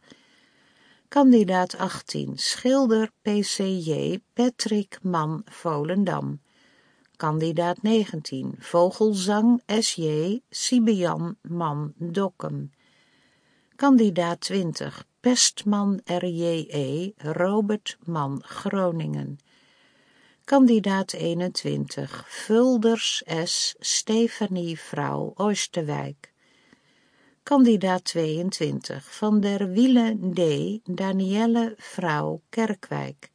Kandidaat achttien Schilder P C J, Patrick man Volendam. Kandidaat negentien Vogelzang S J, Sibian man Dokkum. Kandidaat twintig Pestman R J E, Robert man Groningen. Kandidaat eenentwintig Vulders S, Stefanie vrouw Oosterwijk. Kandidaat tweeëntwintig Van der Wielen D, Danielle vrouw Kerkwijk.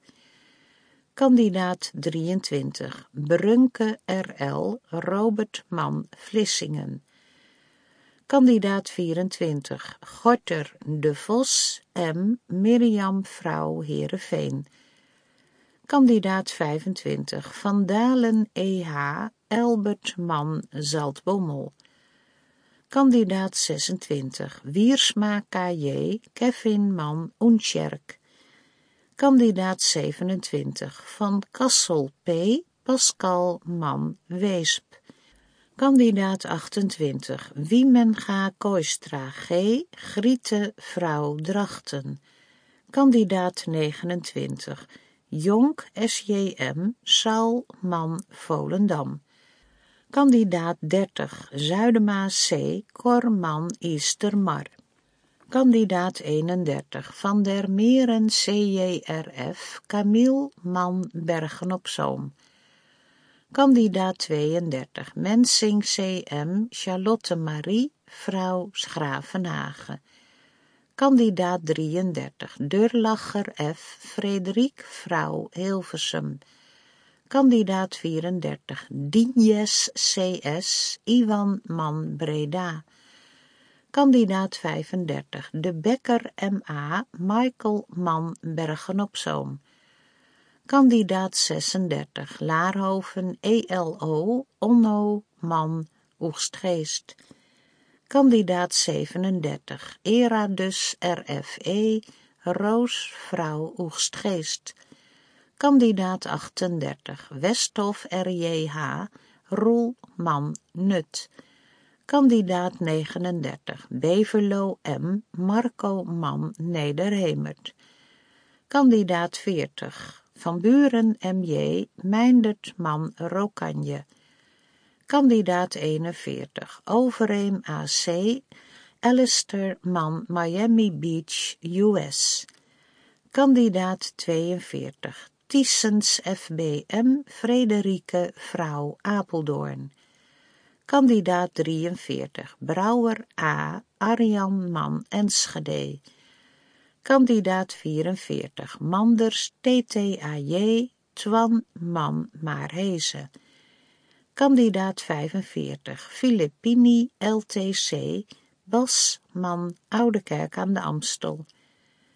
Kandidaat drieëntwintig Brunke R L, Robert man Vlissingen. Kandidaat vierentwintig Gorter de Vos M, Mirjam vrouw Heerenveen. Kandidaat vijfentwintig Van Dalen E H, Elbert man Zaltbommel. Kandidaat zesentwintig Wiersma K J, Kevin man Unscherk. Kandidaat zevenentwintig Van Kassel P, Pascal man Weesp. Kandidaat achtentwintig Wiemenga Kooistra G, Griete vrouw Drachten. Kandidaat negenentwintig Jonk S J M, Saul man Volendam. Kandidaat dertig Zuidema C, Korman Eastermar. Kandidaat eenendertig Van der Meren C J R F, Camille man Bergen op Zoom. Kandidaat tweeëndertig Mensing C M, Charlotte Marie, vrouw Schravenhagen. Kandidaat drieëndertig Durlacher F, Frederik, vrouw Hilversum. Kandidaat vierendertig Dinjes C S, Iwan man Breda. Kandidaat vijfendertig De Bekker M A, Michael man Bergen op Zoom. Kandidaat zesendertig Laarhoven E L O, Onno man Oegstgeest. Kandidaat zevenendertig Eradus R F E, Roos vrouw Oegstgeest. Kandidaat achtendertig Westhof R J H, Roel man Nut. Kandidaat negenendertig Beverlo M, Marco man Nederhemert. Kandidaat veertig Van Buren M J, Meindert man Rokanje. Kandidaat eenenveertig Overeem A C, Alistair man Miami Beach U S. Kandidaat tweeënveertig Thysens F B M, Frederike vrouw Apeldoorn. Kandidaat drieënveertig Brouwer A, Arjan man Enschede. Kandidaat vierenveertig Manders T T A J, Twan man Maarhezen. Kandidaat vijfenveertig Filippini L T C, Bas man Oudekerk aan de Amstel.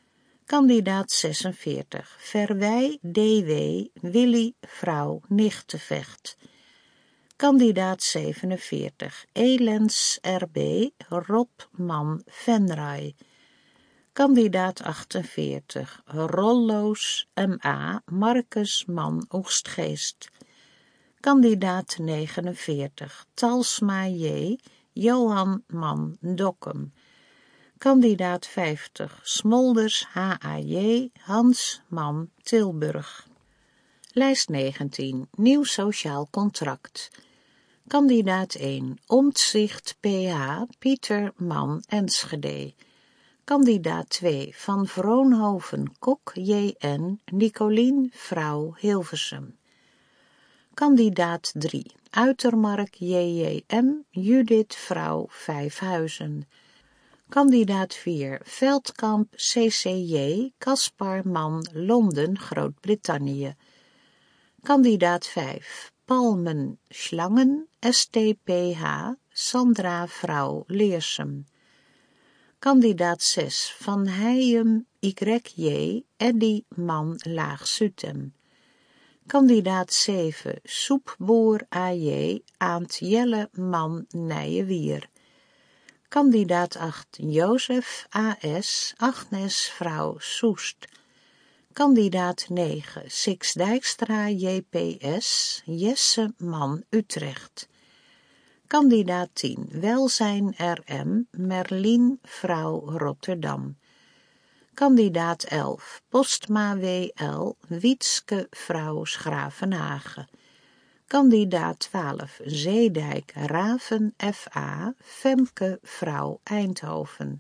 Kandidaat zesenveertig. Verwij D W Willy vrouw Nichtevecht. Kandidaat zevenenveertig. Elens R B Rob man Venray. Kandidaat achtenveertig. Rolloos M A Marcus man Oegstgeest. Kandidaat negenenveertig. Talsma J Johan man Dokkum. Kandidaat vijftig. Smolders H A J Hans man Tilburg. Lijst negentien. Nieuw sociaal contract. Kandidaat één. Omtzigt P H Pieter man Enschede. Kandidaat twee. Van Vroonhoven Kok J N Nicolien vrouw Hilversum. Kandidaat drie. Uitermark J J M Judith vrouw Vijfhuizen. Kandidaat vier. Veldkamp C C J Caspar man Londen Groot-Brittannië. Kandidaat vijf. Palmen Slangen S T P H Sandra vrouw Leersum. Kandidaat zes. Van Heijem Y J Eddy man Laag Sutem. Kandidaat zeven. Soepboer A J Aant Jelle man Nijewier. Kandidaat acht. Jozef A S Agnes vrouw Soest. Kandidaat negen. Six Dijkstra J P S Jesse man Utrecht. Kandidaat tien. Welzijn R M Merlien vrouw Rotterdam. Kandidaat elf. Postma W L Wietske vrouw Schravenhagen. Kandidaat twaalf. Zeedijk Raven F A Femke vrouw Eindhoven.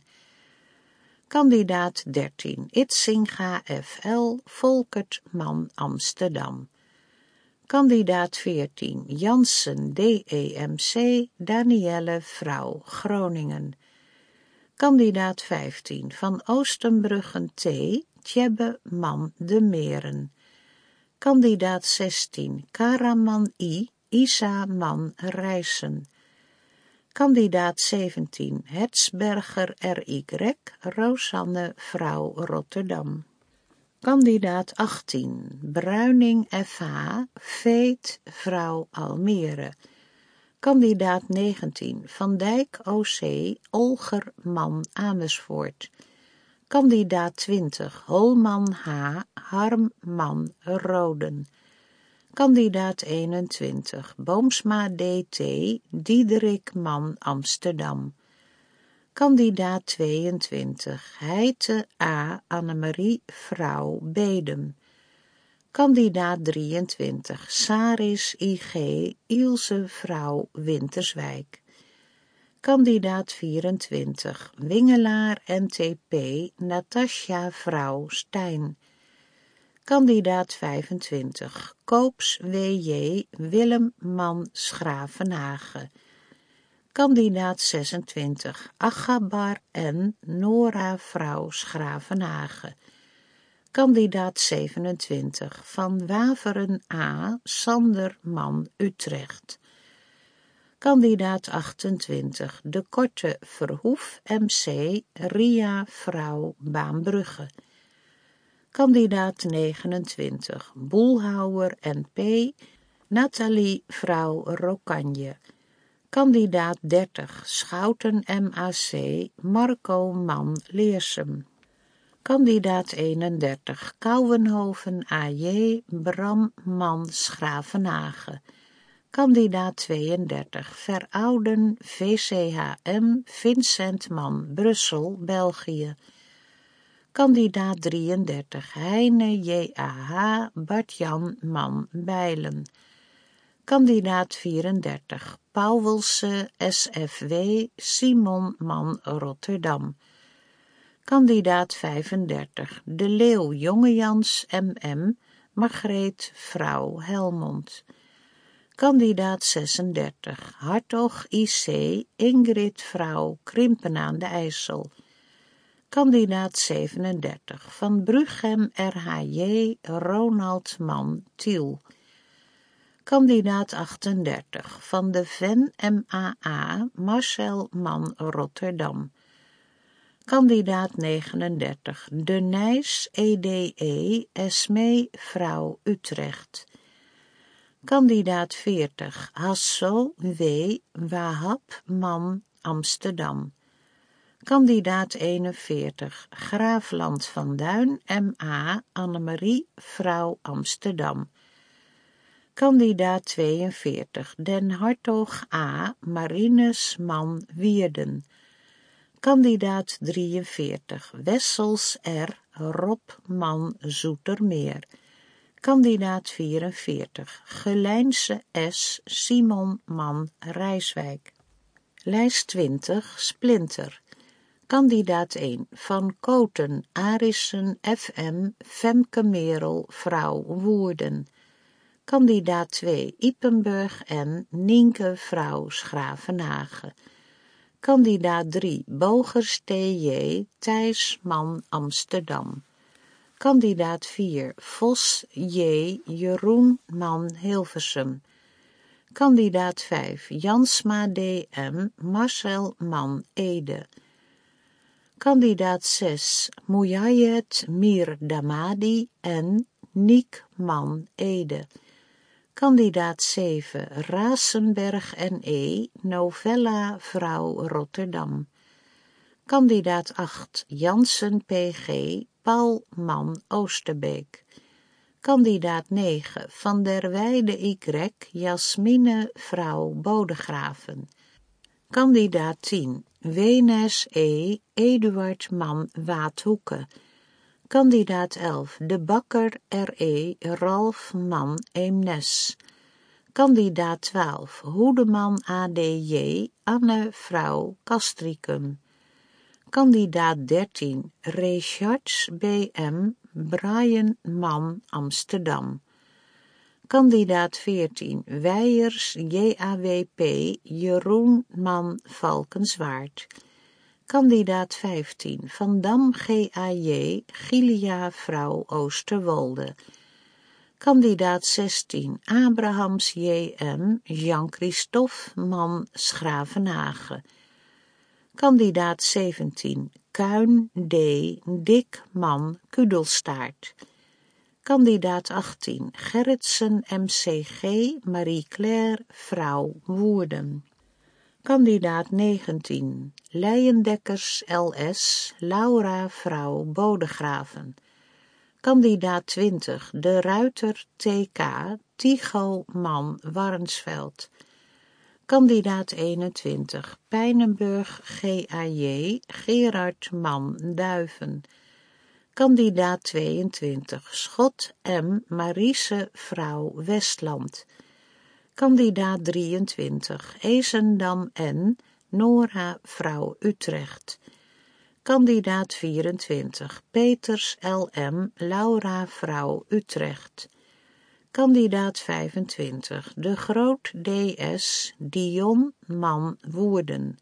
Kandidaat dertien. Itzinga F L Volkert man Amsterdam. Kandidaat veertien. Jansen D E M C Danielle vrouw Groningen. Kandidaat vijftien. Van Oostenbruggen T Tjebbe man De Meren. Kandidaat zestien. Karaman I Isa man Rijssen. Kandidaat zeventien. Hertzberger R Y Rosanne vrouw Rotterdam. Kandidaat achttien. Bruining F H Veet vrouw Almere. Kandidaat negentien. Van Dijk O C Olger man Amersfoort. Kandidaat twintig. Holman H Harm man Roden. Kandidaat eenentwintig. Boomsma D T Diederik man Amsterdam. Kandidaat tweeëntwintig. Heite A Annemarie vrouw Bedum. Kandidaat drieëntwintig. Saris I G Ilse vrouw Winterswijk. Kandidaat vierentwintig. Wingelaar N T P Natasja vrouw Stijn. Kandidaat vijfentwintig. Koops W J Willem man Schravenhagen. Kandidaat zesentwintig. Agabar N Nora vrouw Schravenhagen. Kandidaat zevenentwintig. Van Waveren A Sander man Utrecht. Kandidaat achtentwintig. De Korte Verhoef M C Ria vrouw Baanbrugge. Kandidaat negenentwintig. Boelhouwer N P Nathalie vrouw Rokanje. Kandidaat dertig. Schouten M A C Marco man Leersum. Kandidaat eenendertig. Kouwenhoven A J Bram man Schravenhagen. Kandidaat tweeëndertig. Verouden V C H M Vincent man Brussel, België. Kandidaat drieëndertig. Heine J A H Bart-Jan man Bijlen. Kandidaat vierendertig. Pauwelse S F W Simon man Rotterdam. Kandidaat vijfendertig. De Leeuw Jongejans M M Margreet vrouw Helmond. Kandidaat zesendertig. Hartog I C Ingrid vrouw Krimpen aan de IJssel. Kandidaat zevenendertig. Van Brughem R H J Ronald man Tiel. Kandidaat achtendertig. Van de Ven M A A Marcel man Rotterdam. Kandidaat negenendertig, De Nijs E D E, Esmee, vrouw, Utrecht. Kandidaat veertig, Hasso W. Wahab, man, Amsterdam. Kandidaat eenenveertig, Graafland van Duin M A, Annemarie, vrouw, Amsterdam. Kandidaat tweeënveertig, Den Hartog A, Marinus, man, Wierden. Kandidaat drieënveertig, Wessels R, Rob, man, Zoetermeer. Kandidaat vierenveertig, Gelijnse S, Simon, man, Rijswijk. Lijst twintig, Splinter. Kandidaat één, Van Koten, Arissen, F M, Femke Merel, vrouw, Woerden. Kandidaat twee, Ipenburg N, Nienke, vrouw, Schravenhagen. Kandidaat drie, Bogers T J, Thijs, man, Amsterdam. Kandidaat vier, Vos J, Jeroen, man, Hilversum. Kandidaat vijf, Jansma D M, Marcel, man, Ede. Kandidaat zes, Mouyayed Mir Damadi en Niek, man, Ede. Kandidaat zeven, Rasenberg N E, Novella, vrouw, Rotterdam. Kandidaat acht, Jansen P G, Paul, man, Oosterbeek. Kandidaat negen, Van der Weijde Y, Jasmine, vrouw, Bodegraven. Kandidaat tien, Wenes E, Eduard, man, Waadhoeken. Kandidaat elf, De Bakker R E, Ralf, man, Eemnes. Kandidaat twaalf, Hoedeman A D J, Anne, vrouw, Castricum. Kandidaat dertien, Rechards B M, Brian, man, Amsterdam. Kandidaat veertien, Weijers J A W P, Jeroen, man, Valkenswaard. Kandidaat vijftien, Van Dam G A J, Gilia, vrouw, Oosterwolde. Kandidaat zestien, Abrahams J M, Jean-Christophe, man, Schravenhagen. Kandidaat zeventien, Kuin D, Dik, man, Kudelstaart. Kandidaat achttien, Gerritsen M C G, Marie-Claire, vrouw, Woerden. Kandidaat negentien, Leijendekkers L S, Laura, vrouw, Bodegraven. Kandidaat twintig, De Ruiter T K, Tycho, man, Warnsveld. Kandidaat eenentwintig, Pijnenburg G A J, Gerard, man, Duiven. Kandidaat tweeëntwintig, Schot M, Marise, vrouw, Westland. Kandidaat drieëntwintig, Ezendam N, Nora, vrouw, Utrecht. Kandidaat vierentwintig, Peters L M, Laura, vrouw, Utrecht. Kandidaat vijfentwintig, De Groot D S, Dion, man, Woerden.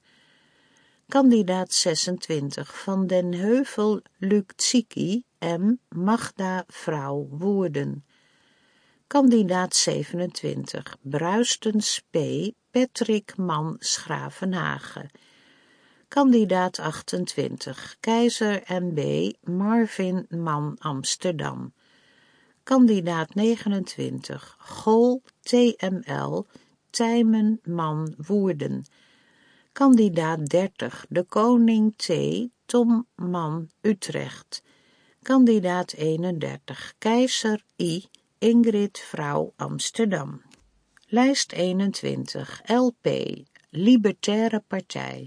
Kandidaat zesentwintig, Van den Heuvel Luktsiki M, Magda, vrouw, Woerden. Kandidaat zevenentwintig, Bruistens P, Patrick, man, Schravenhagen. Kandidaat achtentwintig, Keizer N B, Marvin, man, Amsterdam. Kandidaat negenentwintig, Gol T M L, Tijmen, man, Woerden. Kandidaat dertig, De Koning T, Tom, man, Utrecht. Kandidaat eenendertig, Keizer I, Ingrid, vrouw, Amsterdam. Lijst eenentwintig, L P, Libertaire Partij.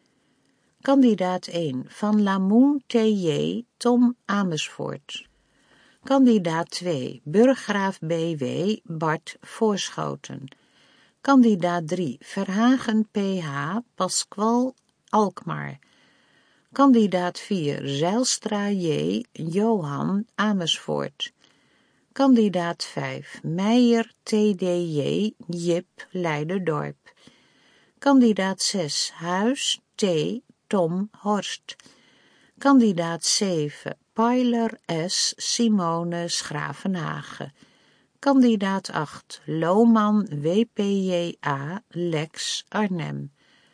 Kandidaat één, Van Lamoen T J, Tom, Amersfoort. Kandidaat twee, Burggraaf B W, Bart, Voorschoten. Kandidaat drie, Verhagen P H, Pasqual, Alkmaar. Kandidaat vier, Zijlstra J, Johan, Amersfoort. Kandidaat vijf, Meijer T D J, Jip, Leiderdorp. Kandidaat zes, Huis T, Tom, Horst. Kandidaat zeven, Pijler S, Simone, Schravenhagen. Kandidaat acht, Lohman W P J A, Lex, Arnhem.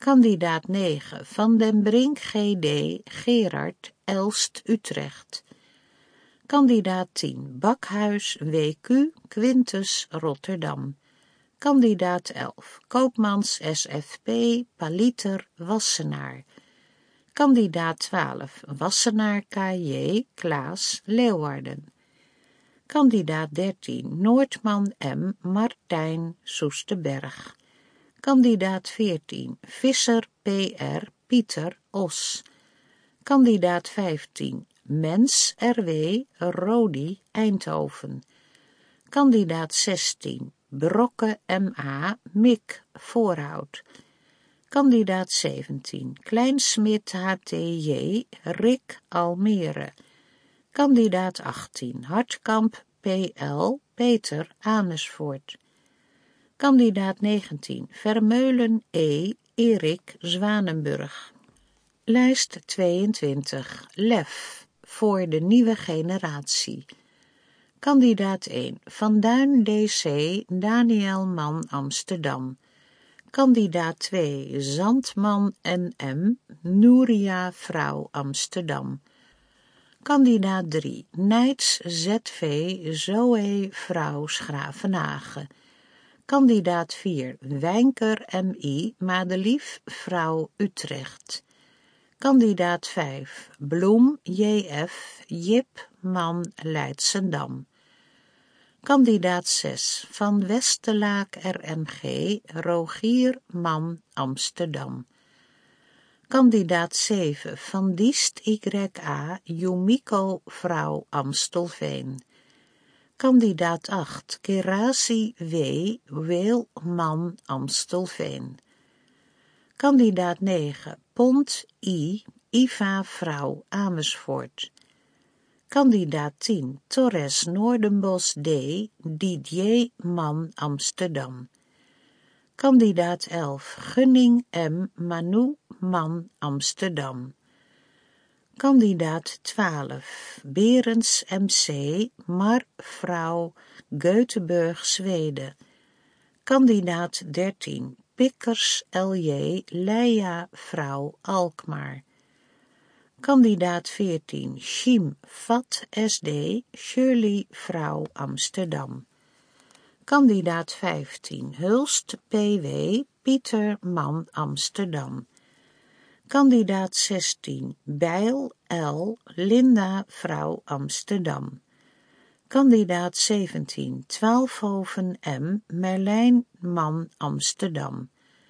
Kandidaat negen Van den Brink G D Gerard Elst Utrecht. Kandidaat tien Bakhuis W Q Quintus Rotterdam. Kandidaat elf Koopmans S F P Paliter Wassenaar. Kandidaat twaalf Wassenaar K J Klaas Leeuwarden. Kandidaat dertien Noordman M Martijn Soesterberg. Kandidaat veertien Visser P R Pieter Os. Kandidaat vijftien Mens R W Rodi Eindhoven. Kandidaat zestien Brokke M A Mik Voorhout. Kandidaat zeventien Kleinsmit H T J Rick Almere. Kandidaat achttien Hartkamp P L Peter Amersfoort. Kandidaat negentien Vermeulen E Erik Zwanenburg. Lijst tweeëntwintig Lef voor de nieuwe generatie. Kandidaat één Van Duin D C Daniel Man Amsterdam. Kandidaat twee Zandman N M Nouria Vrouw Amsterdam. Kandidaat drie Nijts Z V Zoe Vrouw Schravenhagen. Kandidaat vier Wijnker M I Madelief Vrouw Utrecht. Kandidaat vijf Bloem J F Jip Man Leidsendam. Kandidaat zes Van Westelaak R M G Rogier Man Amsterdam. Kandidaat zeven Van Diest Y A Yumiko Vrouw Amstelveen. Kandidaat acht Kerasi W Weel Man Amstelveen. Kandidaat negen Pont I Iva Vrouw Amersfoort. Kandidaat tien Torres Noordenbos D Didier Man Amsterdam. Kandidaat elf Gunning M Manu Man Amsterdam. Kandidaat twaalf Berends M C Mar Vrouw Göteborg Zweden. Kandidaat dertien Pikkers L J Leia Vrouw Alkmaar. Kandidaat veertien Schiem Vat S D Shirley Vrouw Amsterdam. Kandidaat vijftien Hulst P W Pieter Man Amsterdam. Kandidaat zestien Bijl L Linda Vrouw Amsterdam. Kandidaat zeventien Twaalfhoven M Merlijn Man Amsterdam.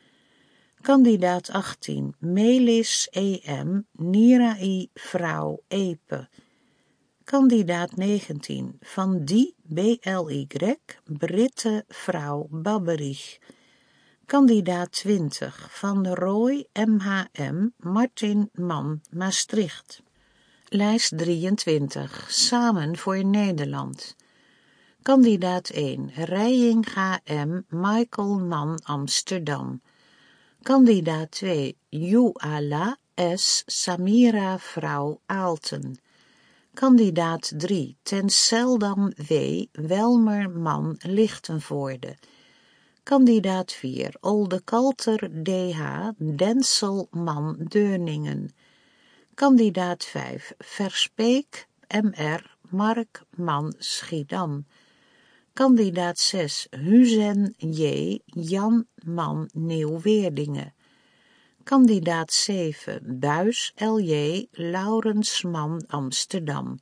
Kandidaat achttien Melis E M Nirai Vrouw Epe. Kandidaat negentien Van Die B L Y Britte Vrouw Babberich. Kandidaat twintig Van der Rooij M H M Martin Man Maastricht. Lijst drieëntwintig Samen voor Nederland. Kandidaat één Rijinga M Michael Man Amsterdam. Kandidaat twee Youala S Samira Vrouw Aalten. Kandidaat drie Ten Seldam W Welmer Man Lichtenvoorde. Kandidaat vier Olde Kalter D H Densel Man Deurningen. Kandidaat vijf Verspeek M R Mark Man Schiedam. Kandidaat zes Huzen J Jan Man Nieuw-Weerdingen. Kandidaat zeven Buis L J Laurens Man Amsterdam.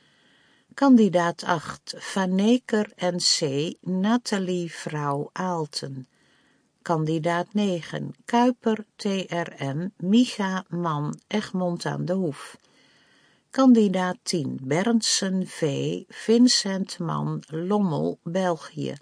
Kandidaat acht Vaneker N C Nathalie Vrouw Aalten. Kandidaat negen Kuiper T R M Micha Man Egmond aan de Hoef. Kandidaat tien Berndsen V Vincent Man Lommel België.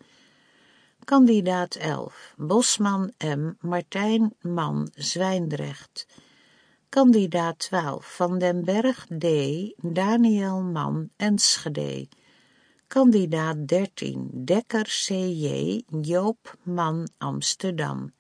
Kandidaat elf Bosman M Martijn Man Zwijndrecht. Kandidaat twaalf Van den Berg D Daniel Man Enschede. Kandidaat dertien Dekker C J Joop Man Amsterdam.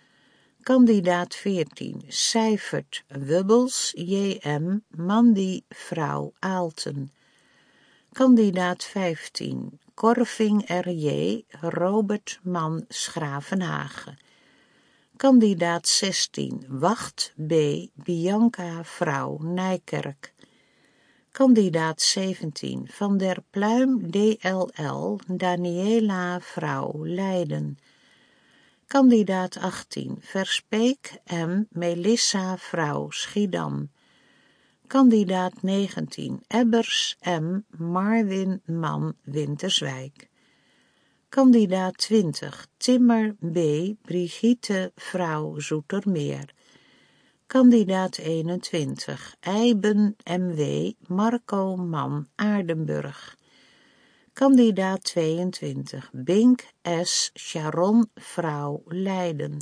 Kandidaat veertien Seifert Wubbels J M Mandy Vrouw Aalten. Kandidaat vijftien Korving R J Robert Man Schravenhagen. Kandidaat zestien, Wacht B. Bianca vrouw Nijkerk. Kandidaat zeventien, Van der Pluim D L L Daniela vrouw Leiden. Kandidaat achttien, Verspeek M. Melissa vrouw Schiedam. Kandidaat negentien, Ebbers M. Marwin man Winterswijk. Kandidaat twintig, Timmer B. Brigitte vrouw Zoetermeer. Kandidaat eenentwintig, Eiben M W Marco man Aardenburg. Kandidaat tweeëntwintig, Bink S. Sharon vrouw Leiden.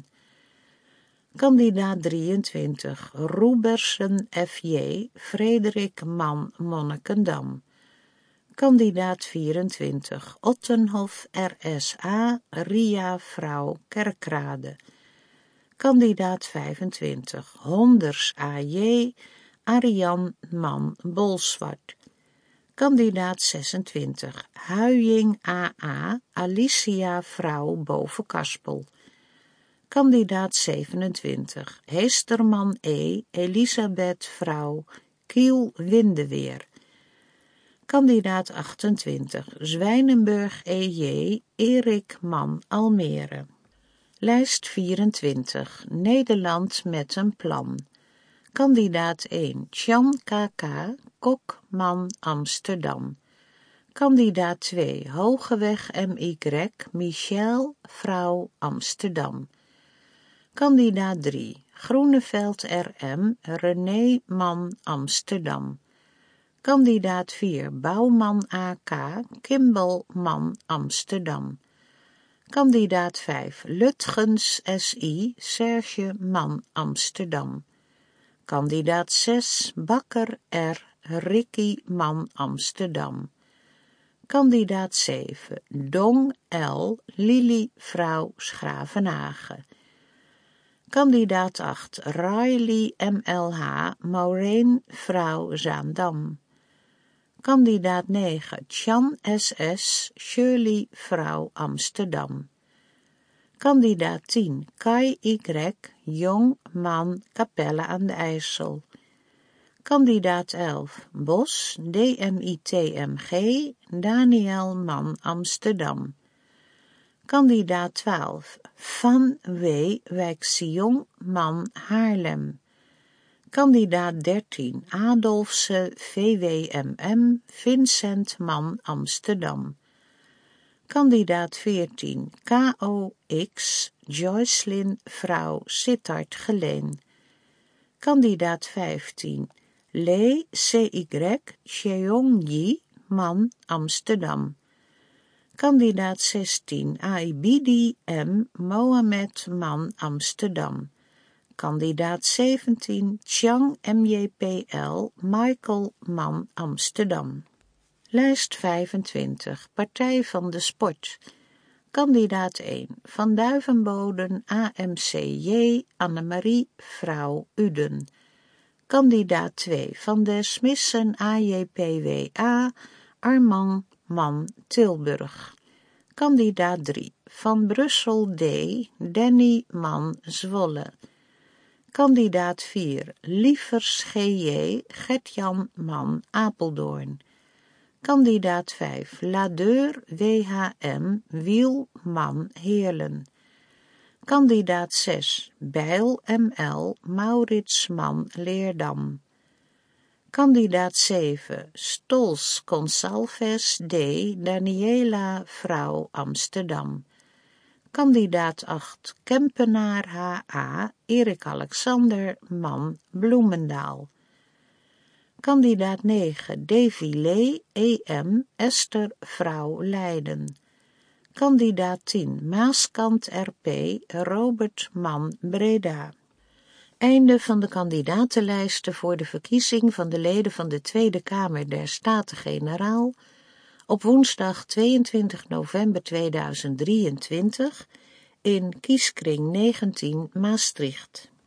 Kandidaat drieëntwintig, Roebersen F J Frederik man Monnikendam. Kandidaat vierentwintig, Ottenhof R S A Ria vrouw Kerkrade. Kandidaat vijfentwintig, Honders A J Arian man Bolsward. Kandidaat zesentwintig, Huying A A Alicia vrouw Bovenkaspel. Kandidaat zevenentwintig, Heesterman E Elisabeth vrouw Kiel Windeweer. Kandidaat achtentwintig, Zwijnenburg E J Erik man Almere. Lijst vierentwintig, Nederland met een plan. Kandidaat één, Tjan K K, Kok man Amsterdam. Kandidaat twee, Hogeweg M Y, Michel vrouw Amsterdam. Kandidaat drie, Groeneveld R M, René man Amsterdam. Kandidaat vier, Bouwman A K, Kimball man Amsterdam. Kandidaat vijf, Lutgens S I, Serge man Amsterdam. Kandidaat zes, Bakker R, Ricky man Amsterdam. Kandidaat zeven, Dong L, Lili vrouw Schravenhagen. Kandidaat acht, Riley M L H, Maureen vrouw Zaandam. Kandidaat negen, Tjan S S, Shirley vrouw Amsterdam. Kandidaat tien, Kai Y, jong man Capelle aan de IJssel. Kandidaat elf, Bos D M I T M G, Daniel man Amsterdam. Kandidaat twaalf, Van W. Wijksiong man Haarlem. Kandidaat dertien, Adolfse V W M M, Vincent man Amsterdam. Kandidaat veertien, K O X, Joycelyn vrouw Sittard Geleen. Kandidaat vijftien, Lee C Y, Cheongyi man Amsterdam. Kandidaat zestien, Aibidi M. Mohamed man Amsterdam. Kandidaat zeventien, Chang M J P L, Michael man Amsterdam. Lijst vijfentwintig, Partij van de Sport. Kandidaat één, Van Duivenboden A M C J, Annemarie vrouw Uden. Kandidaat twee, Van der Smissen A J P W A, Armand man Tilburg. Kandidaat drie, Van Brussel D, Danny man Zwolle. Kandidaat vier, Lievers G J, Gert-Jan man Apeldoorn. Kandidaat vijf, Ladeur W H M, Wiel man Heerlen. Kandidaat zes, Bijl M L, Maurits man Leerdam. Kandidaat zeven, Stols Consalves D, Daniela vrouw Amsterdam. Kandidaat acht, Kempenaar H A, Erik Alexander man Bloemendaal. Kandidaat negen, Défilé E M, Esther vrouw Leiden. Kandidaat tien, Maaskant R P, Robert man Breda. Einde van de kandidatenlijsten voor de verkiezing van de leden van de Tweede Kamer der Staten-Generaal op woensdag tweeëntwintig november tweeduizend drieëntwintig in kieskring negentien Maastricht.